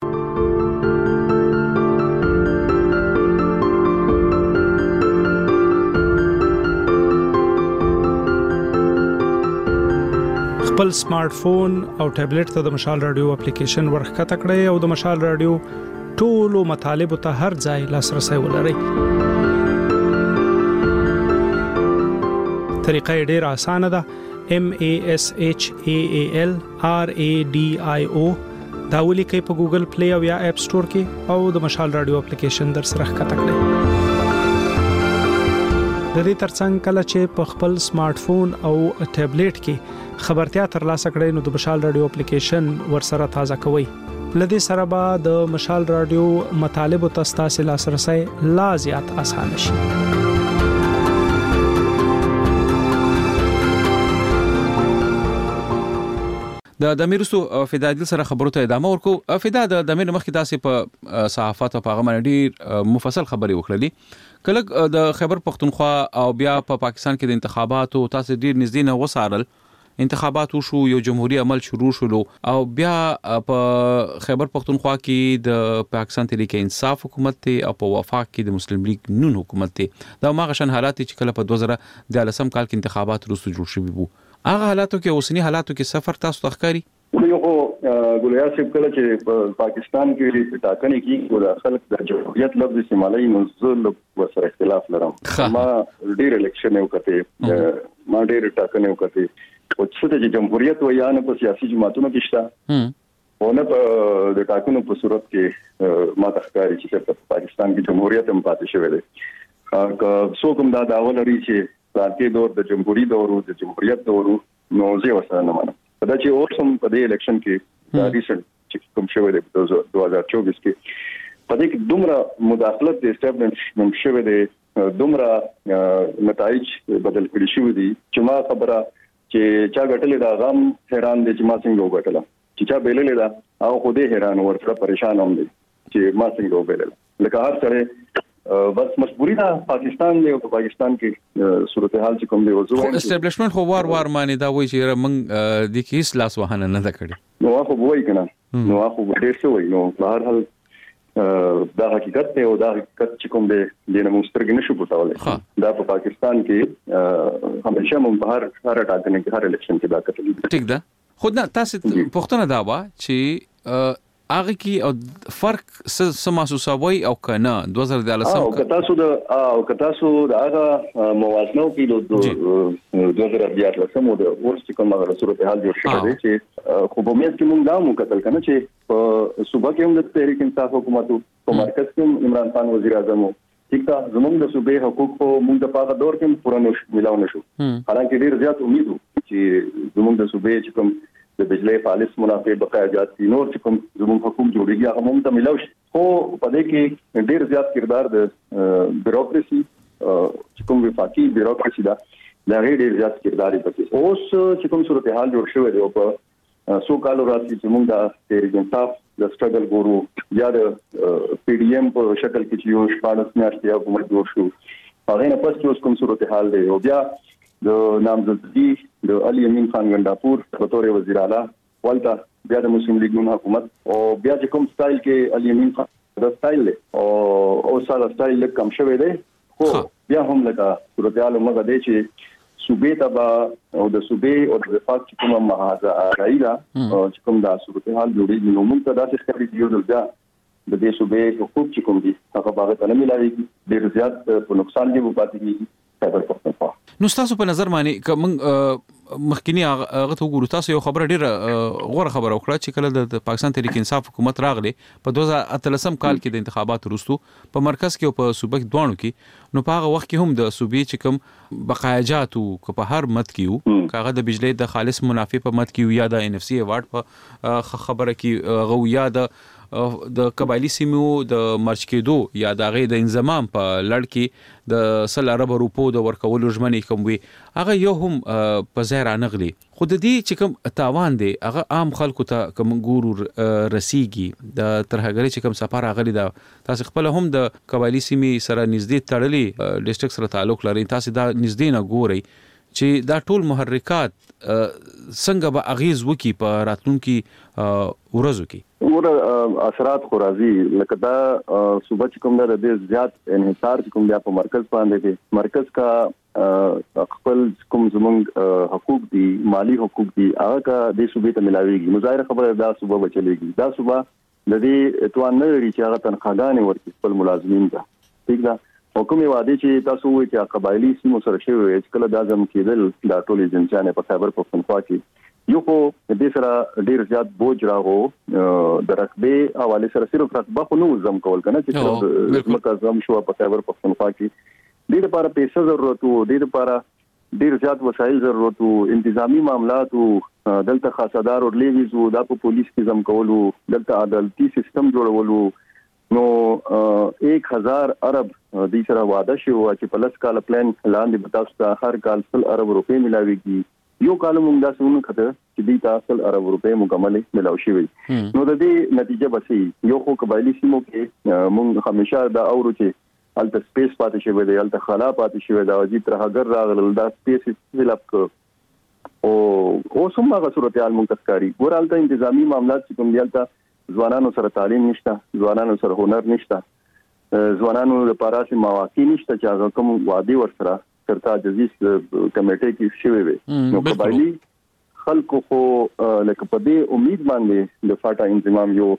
خپل سمارټ فون او ټابلیټ ته د مشال رادیو اپلیکیشن ورخته کړئ او د مشال رادیو ټولو مطالب ته هر ځای لاسرسي ولرئ. طریقه ډیره اسانه ده. MASHAALRADIO دا ولیکئ په ګوګل پلی او یا اپ سٹور کې او د مشال رادیو اپلیکیشن در سره ښکته کړئ. د دې ترڅنګ کله چې په خپل سمارټ فون او ټابلیټ کې خبرتیا ترلاسه کړئ نو د مشال رادیو اپلیکیشن ورسره تازه کوئ. لدې سره به د مشال رادیو مطالب او تاسو لاسرسي لا زیات اسانه شي. د امیرستو فدادل سره خبرو ته ادامه ورکو. فدا د امیر مخکې تاسو په صحافت او په غمن ډیر مفصل خبري وکړلې. کله د خیبر پختونخوا او بیا په پاکستان کې د انتخاباتو تاسو ډیر نږدې نه وسارل. انتخابات شو، یو جمهوریت عمل شروع شولو او بیا په خیبر پختونخوا کې د پاکستان تحریک انصاف حکومت ته او په وفاق کې د مسلم لیگ نون حکومت ته دا ماغه شان حالات چې کله په 2013 کال کې انتخابات وروسته جوړ شوي وو. هغه حالاتو کې اوسنی حالاتو کې سفر تاسو تخکاری یو ګولیا سیب کله چې پاکستان کې ټاکنې کې ګول خلک د جمهوریت لفظ استعمالي نو زل وسره اختلاف لرم. ما ډیر الیکشن یو کته ما ډیر ټاکنې وکړې او څه د جمهوریت و یا نه په سیاسي جماعتونو کې شته او نه په د ټاکنو په صورت کې ما تخکاری چې په پاکستان کې جمهوریت هم پاتې شوی دی. څو کوم دا داول لري چې پاتې دور د جمهوریت دور او د جمهوریت دور نو زه وسره نه منم. دا چې اوسم په دې الیکشن کې دا ریسنت چې کوم شوی دی 2024 کې په دې کې دومره مداخلت د اسټابلیشمنت شوی دی، دومره نتایج بدل کړي شوی دي چې ما خبره چې چا غټلې دا غم حیران دي چې ما څنګه وګټله، چې چا بیللې دا او خو دې حیران ورته پریشان هم دي چې ما څنګه وبیلل. لکه هر سره بس مجبوری دا پاکستان دی او پاکستان کې صورتحال چې کوم دی وځو اسټابلیشمنت خو وار معنی دا وایي چې موږ د کیس لاس وهانه نه کړی نو خو وایي کنه نو خو ډېر څه وایي نو بهر حال دا حقیقت دی او دا حقیقت چې کوم دی د نموسترګ نشو پټولای. دا په پاکستان کې همیشه مون بهر هر ټاکنې کې هر الیکشن کې دا کتل ټیک ده. خود نه تاسو پښتنه دا وا چې هغه کې او فرق څه محسوسوي او کنه 2013 او کتاسو د هغه موازنه کې د 2013 مو د ورس کومه صورتحال جوړ شوه دی چې خو په مېز کې موږ دا مو کتل کنه چې صوبه کې هم د تحریک انصاف حکومت په مرکز کې عمران خان وزیر اعظم ٹھیک تا زموږ د صوبې حقوق په موږ د پاغه دور کې پوره ملاو نشو. حالانکه ډیر زیات امید چې زموږ د صوبې چې کوم د بجلی خالص منافع بقا ایجاد کی نور چې کوم زموږ حکومت جوړیږي هغه موږ ته ملاوي خو په دې کې ډیر زیات کردار د بیروکراسي چې کوم وفاقي بیروکراسي دا ډیر زیات کردار پکې اوس چې کوم صورتحال جوړ شوی دی په سو کالو راځي چې موږ د تحریک انصاف د سټرګل ګورو یا د پی ډی ایم په شکل کې چې یو شپږ میاشتې حکومت جوړ شو هغه نه پس چې اوس کوم صورتحال دی او بیا د نامزدګي د علي امین خان ګنداپور په تور وزیر اعلی ولته بیا د مسلم لیگ نون حکومت او بیا چې کوم سټایل کې علي امین خان د سټایل او ساده سټایل کم شوی دی خو بیا هم لکه صورتحال موږ د چې صوبې تبا او د صوبې او د وفاق چې کومه محاذا راځي چې کوم دا صورتحال جوړیږي نو موږ ته داسې ښکاري چې یو ځل د دې صوبې حقوق چې کوم دي هغه باغ ته نه ملایي ډیر زیات په نقصان کې وپاتې کیږي. نو تاسو په نظر باندې کوم مخکینی هغه ته وګورئ تاسو یو خبره ډیره غوړه خبره وکړه چې کله د پاکستان تحریک انصاف حکومت راغلی په 2013 کال کې د انتخابات وروسته په مرکز کې او په صوبه کې دوانو کې نو په هغه وخت کې هم د صوبې چې کوم بقایجات او په هر مت کې کاغه د بجلی د خالص منافع په مت کې یا د ان اف سی ایوارډ په خبره کې غو یا د قبایلی سیمو د مرچ کېدو یا د غي د انضمام په لړ کې د 100 ارب روپو د ورکولو ژمنې کوم وي هغه یو هم په ځای رانغلي خو د دې چې کوم تاوان دی هغه عام خلکو ته کوم ګورو رسیږي د ترهګری چې کوم سفر غلي دا تاسو خپل هم د قبایلی سیمې سره نږدې تړلي ډیسټریکټ سره تعلق لري تاسو دا نږدې نه ګوري چې دا ټول محرکات څنګه به اغیز وکي په راتلونکي ورځو کې اثرات خو راځي لکه دا صوبه چې کوم د زیات انحصار چې کوم بیا په مرکز باندې دی مرکز کا خپل کوم زمونږ حقوق دي مالی حقوق دي هغه کا د صوبې ته ملاويږي مظاهره خبره دا صوبه بچلېږي دا صوبه د دې اتوان نه لري چې هغه تنخواګانې ورکړي خپل ملازمین ته ٹھیک ده حکومت وعده چې تاسو وایي چې قبایلی سیمو سره شوی چې کله د اعظم کېدل د ټولې جنچانه په خیبر پختونخوا کې یو خو د سره ډیر زیات بوج راغو د رقبه حواله سره صرف رقبه خو نو زم کول کنه چې مکه زم شو په خیبر پختونخوا کې د لپاره پیسې ضرورت وو د لپاره ډیر زیات وسایل ضرورت وو انتظامی معاملات وو دلته خاصدار او لیویز وو د پولیس کې زم کولو دلته عدالتي سیستم جوړولو نو 1000 ارب د سره وعده شو چې په لس کال پلان لاندې بتاوسته هر کال 100 ارب روپے ملاويږي یو کال موږ دا څنګه کړه چې د 10 ارب روپے مکمل ملاوي شي نو د دې نتیجه بسې یو خو قبایلی سیمو کې موږ همیشه دا اورو چې الته سپیس پاتې شوی دی الته خلا پاتې شوی دا وجې تر هغه راغل دا سپیس فلپ کو او سمغه صورتحال موږ تذکاری ګورالته انتظامی معاملات چې کوم دیالته ځوانانو سره تعلیم نشته ځوانانو سره هنر نشته ځوانانو لپاره سي مواقع نشته چې هغه کوم وادي ورسره ترتا جزیز کمیټې کې شوی وي نو قبایلی خلکو خو لکه په دې امید باندې د فاټا انضمام یو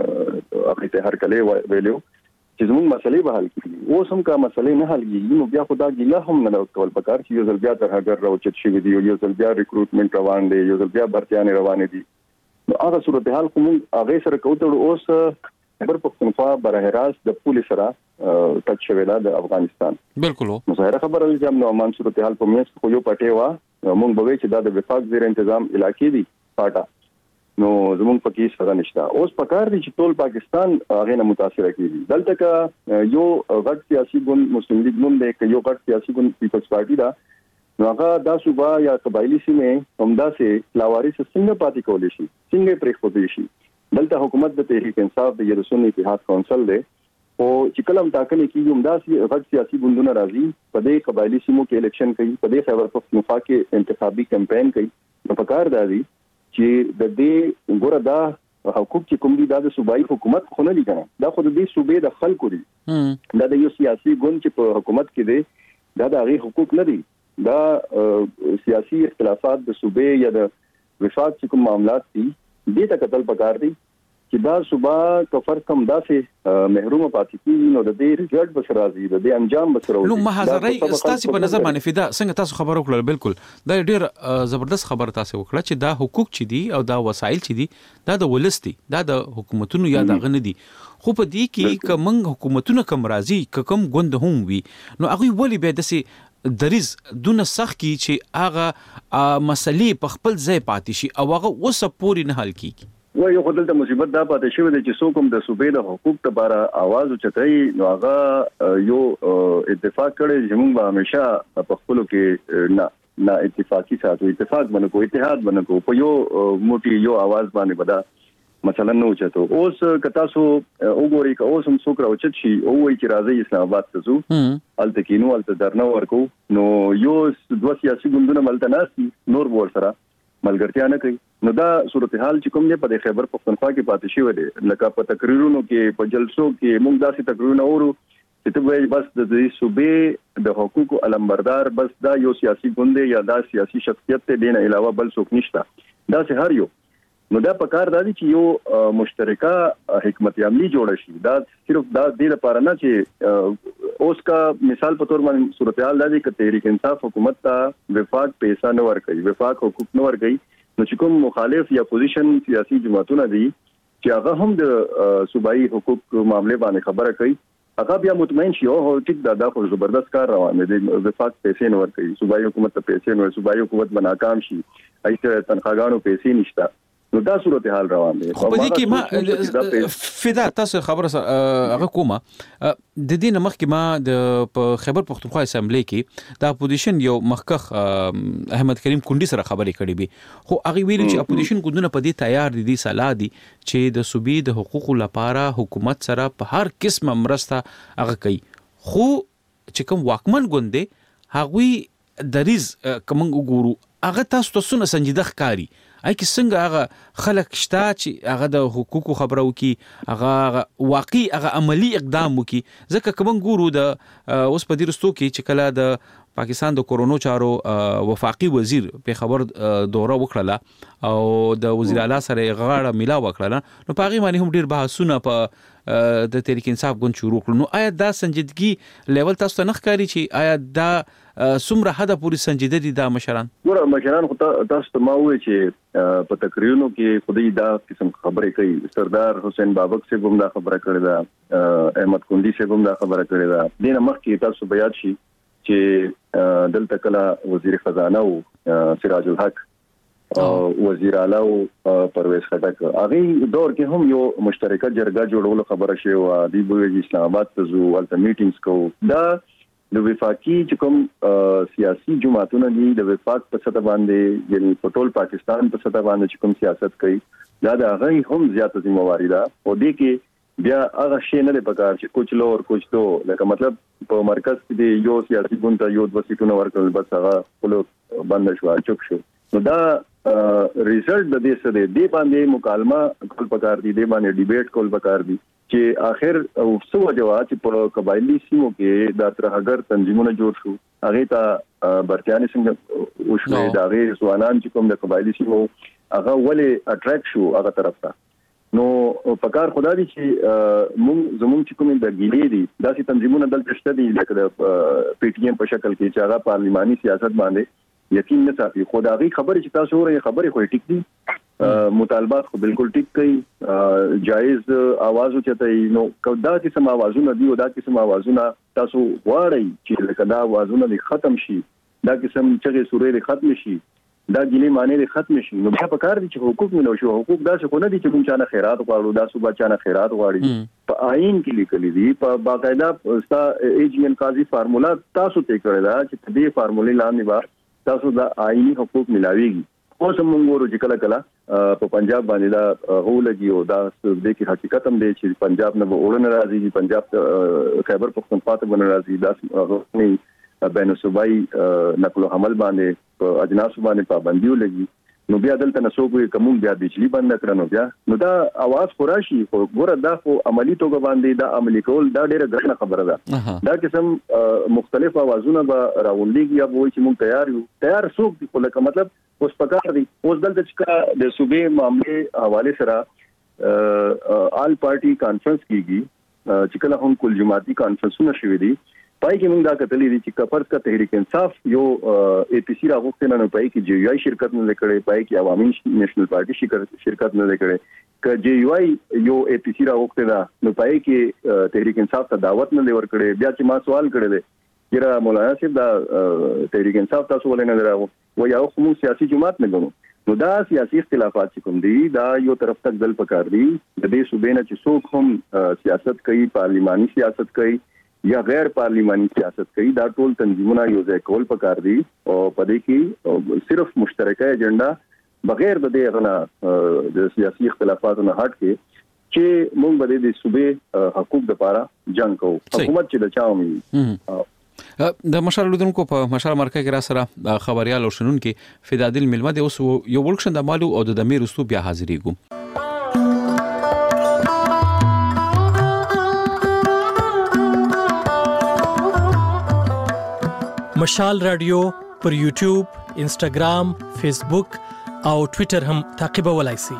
هغه ته هر کله ویلو چې زموږ مسلې به حل کړي اوس هم کا مسلې نه حل کیږي نو بیا خدا ګیله هم نه کول پکار چې یو ځل بیا تر هغه راوچت شي دی یو ځل بیا ریکروټمنټ روان دی یو ځل بیا برتيانه روان دي نو هغه صورتحال کوم هغه سره کوته اوس خیبر پختونخوا بره راست د پولیس سره ټچ شوی د افغانستان بالکل نو ظاهر خبره چې موږ مان صورتحال په میس خو یو پټه وا موږ به چې د وفاق زیر تنظیم علاقې دي پاټا نو زموږ پکې سره نشته اوس پکار دي چې ټول پاکستان هغه نه متاثر کیږي دلته کا یو غټ سیاسي ګوند مسلم لیگ ګوند دی یو غټ سیاسي ګوند پیپلز پارټي دا نو هغه د صوبا یا قبایلی سیمه همدا سه لاوارث څنګه پاتې کولې شي څنګه پرې خوځي شي دلته حکومت د تحریک انصاف د یرسونی اتحاد کونسل دی او چې کلم ټاکنې کیږي همدا سه غټ سیاسي ګوندونه راځي په دې قبایلی سیمو کې الیکشن کوي په دې خیبر پختونخوا کې انتخابي کمپاین کوي نو پکار دی چې د دې ګوره دا حقوق چې کوم دي دا د صوبایي حکومت خو نه لګنه دا خو د دې صوبې د خلکو دي دا د یو سیاسي ګوند چې په حکومت کې دي دا د هغه حقوق نه دي دا سیاسي اختلافات د صوبې یا د وفاق چې کوم معاملات دي دې ته قتل پکار دي چې دا صوبا کفر کم داسې محروم پاتې کیږي نو د دې ریزلټ بس راځي د دې انجام بس راځي نو محاضرې ستاسو په نظر باندې فدا څنګه تاسو خبرو کړل بالکل دا ډیر زبردست خبر تاسو وکړه چې دا حقوق چې دي او دا وسایل چې دي دا د ولستي دا د حکومتونو یا د غن دي خو په دې کې کوم حکومتونه کم راځي کوم ګوند هم وي نو هغه ولې به دسي دریز دونه سخت کی چې هغه مسلې په خپل ځای پاتې شي او هغه وسه پوری نه حل کیږي یو خدای ته مصیبت دا پاتې شوی دی چې څوک هم د صوبې د حقوق لپاره आवाज اوچتای نو هغه یو اتفاق کړي چې موږ به همیشه په خپل کې نه اتفاقی ساتو اتفاق باندې اتحاد باندې په یو موټي یو आवाज باندې بدا مثلا نو چته اوس کتا سو وګوري که اوس هم څوک راوچت شي او وایي چې راځي اسلام آباد ته ځو الته کینو الته درنه ورکو نو یو دوه سیاسي ګوندونه ملته ناسي نور ور سره ملګرتیا نه کوي نو دا صورتحال چې کوم نه په خیبر پختونخوا کې پاتې شوی دی لکه په تقریرونو کې په جلسو کې موږ داسې تقریرونه اورو چې ته بس د دې صوبې د حقوقو علمبردار بس دا یو سیاسي ګوند یا دا سیاسي شخصیت ته دین علاوه بل څوک نشته دا سه هر یو نو دا پکار دی چې یو مشترکه حکمت عملی جوړ شي دا صرف دا د لپاره نه چې اوس کا مثال په تور باندې صورتحال دی چې تحریک انصاف حکومت ته وفاق پیسې نه ورکړي وفاق حقوق نه ورکړي نو چې کوم مخالف یا پوزیشن سیاسي جماعتونه دي چې هغه هم د صوبایي حقوق معاملې باندې خبره کوي هغه بیا مطمئن شي او ټیک دا خو زبردست کار روان دی وفاق پیسې نه ورکړي صوبایي حکومت ته پیسې نه صوبایي حکومت ناکام شي ایسه تنخواګانو پیسې نشته نو دا صورتحال روان دي خو په دې کې ما فدا تاسو خبره هغه کومه د دې نمخ کې ما د خیبر پختونخوا اسمبلی کې د اپوزیشن یو مخکخ احمد کریم کونډي سره خبرې کړې بي خو هغه ویلي چې اپوزیشن ګوندونه په دې تیار دي صلاح دي چې د صوبې د حقوقو لپاره حکومت سره په هر قسمه مرسته هغه کوي خو چې کوم واکمن ګوند دی هغه دریز کوم وګورو هغه تاسو ته سونه سنجیده ښکاری اي کې څنګه هغه خلک شته چې هغه د حقوقو خبرو کې هغه واقعي هغه عملی اقدام وکي. ځکه کوم ګورو د اوس په دې رستو کې چې کله د پاکستان د کورونو چارو وفاقي وزیر په خبر دوره وکړه او د وزیر اعلی سره غاړه ملا وکړه نو پاغي باندې هم ډیر بحثونه په د تحریک انصاف ګوند شروع کړو. نو آیا دا سنجیدګي لیول تاسو ته نه ښکاري چې آیا دا څومره حد پورې سنجیده دي دا مشران؟ ګوره مشران خو تاسو ته ما وایي چې په تقریرونو کې خدای دا قسم خبرې کوي. سردار حسین بابک سے هم دا خبره کړې ده، احمد کندی سے هم دا خبره کړې ده. دینه مخکې تاسو بیان شي چې دلته کله وزیر خزانه او سراج الحق او وزیر اعلی او پرویز خټک هغه دور کې هم یو مشترکه جرګه جوړولو خبره شوی و. دی به اسلام آباد ته زو ولته میټینګز کو. دا د وفاقي چې کوم سیاسي جماعتونه دي د وفاق په سطح باندې یعنی په ټول پاکستان په سطح باندې چې کوم سیاست کوي دا د هغه هم زیاته ذمہواری ده. او دې کې بیا هغه شی نه دی پکار چې کوچ لو او کوچ تو لکه مطلب په مرکز کې دی یو سیاسي ګوند ته یو د وسیټونو ورکول بس هغه خپل بند شو چوک شو. نو دا ریزلټ د دې څه دی باندې مکالمه کول پکار دي، دی باندې ډیبیټ کول پکار دي چې اخر او څه وجوه چې په قبایلی سیمو کې د ترهګر تنظیمونه جوړ شو هغه ته برتیانه څنګه وشوي دا غیر ځوانان چې کوم د قبایلی سیمو هغه ولې اټریکټ شو هغه طرف ته. نو پکار خدا دي چې زموږ چې کوم د ګیلې دي داسې تنظیمونه دلته شته دي لکه د پی ټی ایم په شکل کې چې هغه پارلماني سیاست باندې یقین نه ساتي. خدایي خبره چې تاسو ورې خبره خو ټیک دي، مطالبات خو بالکل ټیک کوي، جایز आवाज اوچتای. نو دا قسم आवाजونه دي او دا قسم आवाजونه تاسو غواړئ چې لکه دا आवाजونه ختم شي، دا قسم چې سورې ختم شي، دا ګلې معنی ختم شي. نو بیا پکار دي چې حقوق ملو شو. حقوق دا څه کو نه دي چې کوم چانه خیرات غواړو، دا صوبه چانه خیرات غواړي. په آئین کې لیکلي دي په باقاعده ستا ایجمن قاضي فارمولا تاسو ته کړی دا چې دې فارمولې لاندې به تاسو دا آئینی حقوق ملاويږي. اوس موږ ورو چې کله کله په پنجاب باندې دا هولګي او دا د کې حقیقت هم دی چې پنجاب نه وړن راځي، پنجاب خیبر پختونخوا ته ون راځي، دا نه بین صوبای نقل و حمل باندې په اجناس باندې پابندیو لګي. نو بیا دلته نسو کوی کوم بیا بجلی بند کړنو بیا نو دا आवाज خوراشي خو ګوره دا خو عملی توګه باندې دا عملی کول دا ډیره ګرانه خبره ده. دا قسم مختلف आवाजونه به راوندېږي یا وایي چې موږ تیار یو. تیار څوک دي خو لکه مطلب اوس پکار دي. اوس دلته چې د صوبې معاملې حواله سره آل پارټي کانفرنس کیږي چې کله هم کل جماعتي کانفرنسونه شوي دي پای کې موږ دا کتلې دي چې کفرز کا تحریک انصاف یو اے پی سی راغوښتنه نه پای کې جی یو آی شرکت نه کړي، پای کې عوامي نېشنل پارټي شرکت نه کړي، ک جی یو آی یو اے پی سی راغوښتنه نو پای کې تحریک انصاف ته دعوت نه ور کړي. بیا چې ما سوال کړی دی چې مولانا صاحب دا تحریک انصاف تاسو ولې نه دراو و یا خو سیاسي جماعت نه غنو. نو دا سیاسي اختلافات چې کوم دي دا یو طرف تک دل پکار دي. د دې صوبې نه چې څوک هم سیاست کوي، پارلیماني سیاست کوي یا غیر پارلیماني سیاست کوي، دا ټول تنظیمونه یو ځای کول پکار دي او پدې کې صرف مشترکه ایجنډا بغیر د دې غنا د سیاسي اختلافاتو نه هټ کې چې موږ به د صوبې حقوق لپاره جنگ کوو. حکومت چې د چاومي د مشال لودونکو په مشال مرکه کې را سره خبريال او شنون کې فدادل ملمه د اوس یو ورکشن د مالو او د امیر استو بیا حاضرېګو. مشال رادیو پر یوټیوب، انسټاګرام، فیسبوک او ټوئیټر هم تعقیبولای شئ.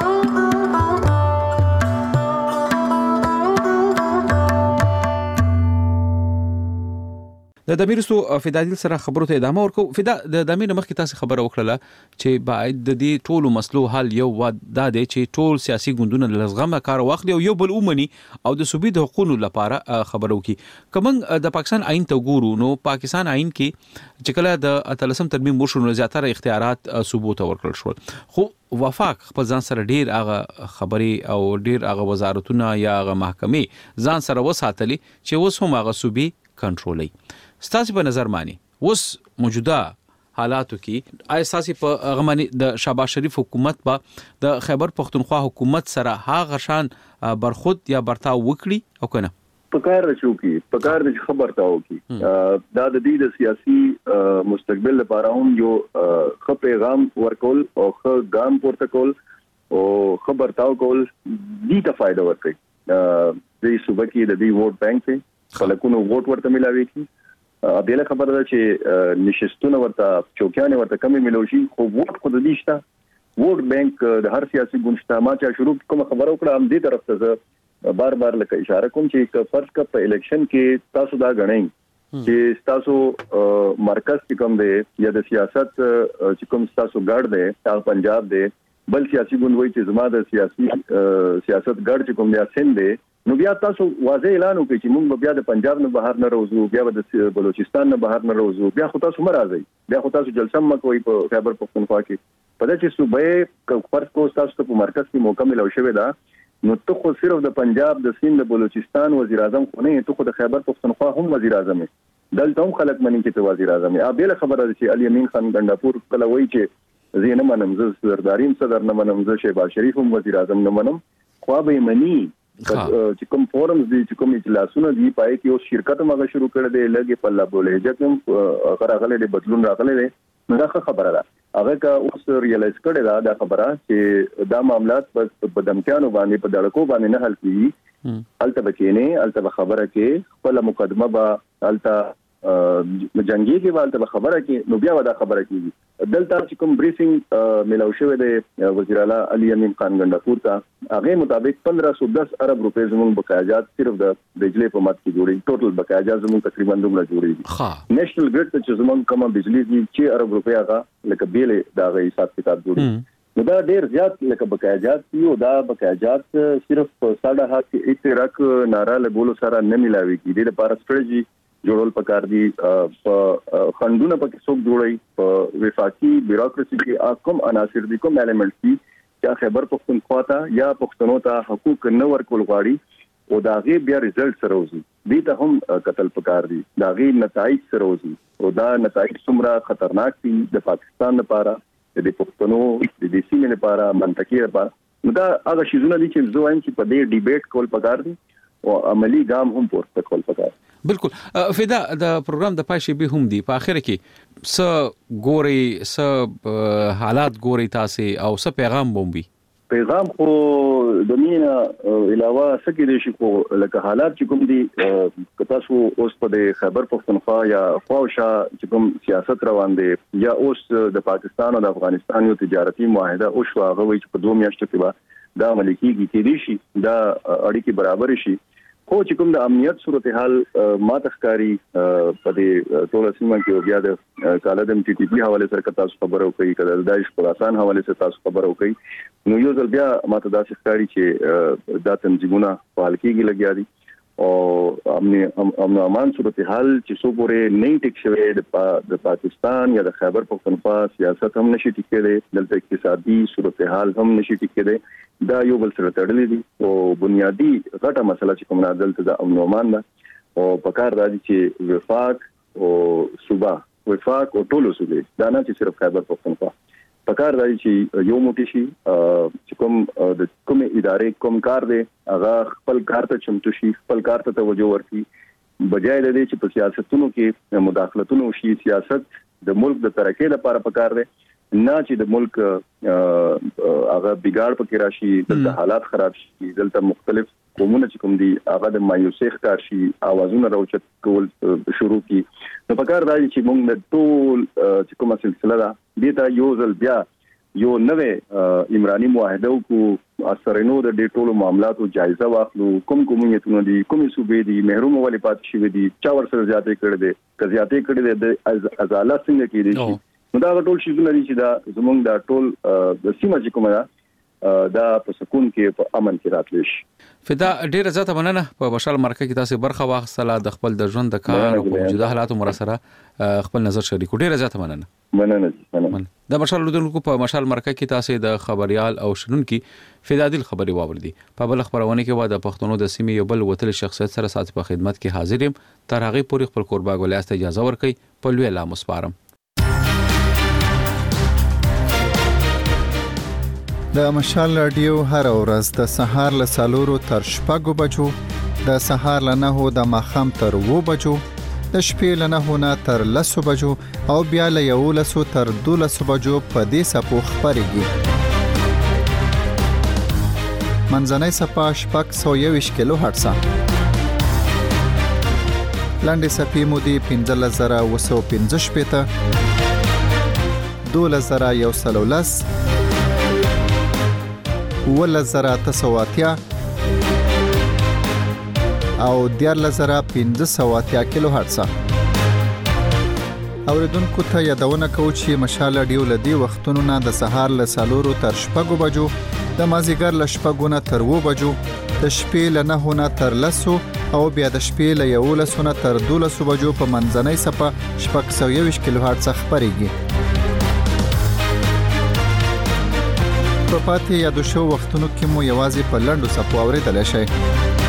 د دمیرستو فدادل سره خبرو ته ادامه ورکو. فدا د دمیر مخ کې تاسو خبره وکړه چې باید د دې ټولو مسلو حل یو ودا دی چې ټول سیاسي ګوندونه لزغمه کار واخلي او یو بل اومني او د صوبې د حقوقو لپاره خبرو کی. کوم د پاکستان آئین ته ګورو نو پاکستان آئین کې چې کله د اتلسم ترمیم وشو نو زیاتره اختیارات صوبو ته ورکړل شول، خو وفاق خپل ځان سره ډیر هغه خبري او ډیر هغه وزارتونه یا هغه محکمې ځان سره وساتلي چې اوس هم هغه صوبې کنټرولي. ستاسو په نظر مانی اوس موجوده حالاتو کې اساسي په غمنی د شهباز شریف حکومت په د خیبر پختونخوا حکومت سره هغه شان برخود یا برتاو وکړي او کنه؟ پکار رچو کی پکار د خبرتاو کی دا د دې د سیاسي مستقبل لپاره هم یو خ پیغام ورکول او خ ګام پورته کول او خبرتاو کول دې ته فائدہ ورکړي د صوبې کې د دې ووټ بانک ته خلکونو ووټ ورته ملاوي کی بیل خبره ده چې نشستونه ورته چوکیانه ورته کمی ملوشي خو ووټ خود دې شته ووټ بانک د هر سیاسي ګوند شته ما چې شروع کوم خبره وکړه هم دې طرف ته بار لکه اشاره کوم چې فرض کا په الیکشن کې تاسو دا غنئ چې تاسو مرکز کې کوم دی یا د سیاست چې کوم تاسو ګډ دی تاسو پنجاب دی بل سیاسي ګوند وایي چې زما د سیاست ګډ چې کوم دی سند دی نو بیا تاسو واضح اعلان وکړئ چې موږ بیا د پنجاب نه بهر نه راوځو بیا د بلوچستان نه بهر نه راوځو بیا خو تاسو مرزي بیا خو تاسو جلسه مکوئ په خیبر پختونخوا کې په دې چې صوبې فرض کو تاسو په مرکز کې مکمل او شوی دا نو ته خو صرف د پنجاب د سند د بلوچستان وزیر اعظم خو نه ته خو د خیبر پختونخوا هم وزیر اعظم دلته هم خلک مني چې ته وزیر اعظم ا بیل خبره ده چې علي امین خان ګنداپور کله وایي چې زه نه منم زه سرداریم صدر نه منم زه شهباز شریف هم وزیر اعظم نه منم خو به مني چې کوم فورمز دي چې کوم اجلاسونه دي پای کې او شرکت مغه شروع کړي دي لګي په لا بوله چې غراغله دي بدلون راغلي دي نو دا خبره ده هغه کا اوس ریلایز کړي دا خبره چې دا معاملات په دمکانو باندې په دړکو باندې نه حل کیږي الته بکینه الته خبره کې خپل مقدمه با الته جنگي کې والته خبره کې نو بیا ودا خبره کیږي دلته چې کوم بریفینګ ملاو شوی دی وزیر اعلی علي امین خان ګنداپور ته هغه مطابق 1510 ارب روپے زموږ بقایات صرف د بجلی په مات کې جوړي ټوټل بقایات زموږ تقریبا دومره جوړي نېشنل ګریډ ته چې زموږ کومه بجلی دي 6 ارب روپے هغه لکه بیل دا غي حساب کتاب جوړي نو دا ډیر زیات لکه بقایات یو دا بقایات صرف 7.5 اتراک نارا له بولو سره نه ملاوي کی د لپاره ستراتیجی جوړول پکار دي په خندونه پکې څوک جوړي په وفاقي بیروکراسي کې کوم عناصر دي کوم ایلیمنټس دي چې خیبر پختونخوا ته یا پښتنو ته حقوق نه ورکول غواړي او دا غي بیا ریزلټ سره وځي دي ته هم قتل پکار دي دا غي نتایج سره وځي او دا نتایج څومره خطرناک دي د پاکستان لپاره د پښتنو د سیمې لپاره منطقي لپاره دا هغه شیزونه دي چې زه وایم چې په دې ډیبیټ کول پکار دي او عملی ګام هم پورته کول پکار بالکل فدا د پروګرام د پای شی به هم دی په اخر کې س ګوري س حالات ګوري تاسو او س پیغام بومبي پیغام خو د مینا علاوه سکه دي شي خو لکه حالات چې کوم دي تاسو اوس په خیبر پختونخوا یا خواوشا چې کوم سیاست روان دي یا اوس د پاکستان او د افغانستان یو تجارتي معاهده او شو هغه وي چې په 2 میاشتو کې به دا ملکیږي کې دي شي دا اړیکې برابر شي خو چې کوم د امنیت صورتحال ما تخکاری په دې ټول سیمه کې بیا د کالدم ټي ټي پی حواله سره تاسو خبرو کوي کله د داعش خراسان حواله سره تاسو خبرو کوي نو یو ځل بیا ما ته دا ښکاری چې دا تنظیمونه فعال کیږي لګیا دي او امن امان صورتحال چې څو پورې نه ټیک شوی د پاکستان یا د خیبر پختونخوا سیاست هم نشي ټیکېدل دلته اقتصادي صورتحال هم نشي ټیکېدل دا یو بل سره تړلې دي او بنیادی غټه مسله چې کومه دلته د امن امان ده او پکار راځي چې وفاق او صوبه وفاق او ټولو صوبې دا نه چې صرف خیبر پختونخوا پکار راځي چې یو موټی شي چې کوم د کومه ادارې کوم کار دی هغه خپل کار ته چمتو شي خپل کار ته توجه ورکړي بجای د دې چې په سیاستونو کې مداخلتونه شي سیاست د ملک د ترقۍ لپاره پکار دی نه چې د ملک هغه بګاړ پکې راشي دلته حالات خراب شي دلته مختلف قومونه چې کوم دي هغه د مایوسۍ ښکار شي اوازونه راوچت کول شروع کی نو پکار راځي چې موږ د ټول چې کومه سلسله ده دې ته یو ځل بیا یو نوې عمراني معاهده کو اثرینو د دې ټولو معاملاتو جایزه واخلو کوم کومیتونه دي کومې صوبې دي محروم ولې پات شي دي چا ور سره زیاتې کړې دي که زیاتې کړې دي د ازاله څنګه کې دي نو دا ټول شي لري چې دا زمونږ دا ټول د سیمه چې کومه دا په سکون کې په امن کې راتلی شي فدا ډیره زیاته مننه په مشال مرکه کې تاسو برخه واخصله د خپل د ژوند د کار او موجوده حالاتو مرسته خپل نظر شریکو ډیره زیاته مننه د مشال لودونکو په مشال مرکه کې تاسو د خبريال او شنونکو فدادل خبري واوردي په بل خبرونه کې واده پښتونو د سیمې یو بل وتل شخصیت سره سات په خدمت کې حاضر يم تر هغه پورې خپل قربا ګولاسته اجازه ورکړي په لوی لا مسپارم د مشال رادیو هر ورځ د سهار له 4 تر 6 بجو د سهار له 9 د ماښام تر 2 بجو، د شپې له 9 نه تر 10 بجو او بیا له 11 تر 12 بجو په دې سپو خبرېږي. منځنۍ سپه 621 کیلو هرتز. لاندې سپې مودې 15915 12113 11980 او 14580 کیلو هرتز. اوریدونکو ته یادونه کوو چې مشال رادیو لدی وختونو نه د سهار له 4 تر 6 بجو، د مازیګر له 6 نه تر 2 بجو، د شپې له 9 نه تر 10 او بیا د شپې له 11 نه تر 12 بجو په منځنۍ سپه 621 کیلو هرتز خبرېږي. په پاتې یادو شو وختونو کې مو یوازې په لنډو سپو اوریدل شي.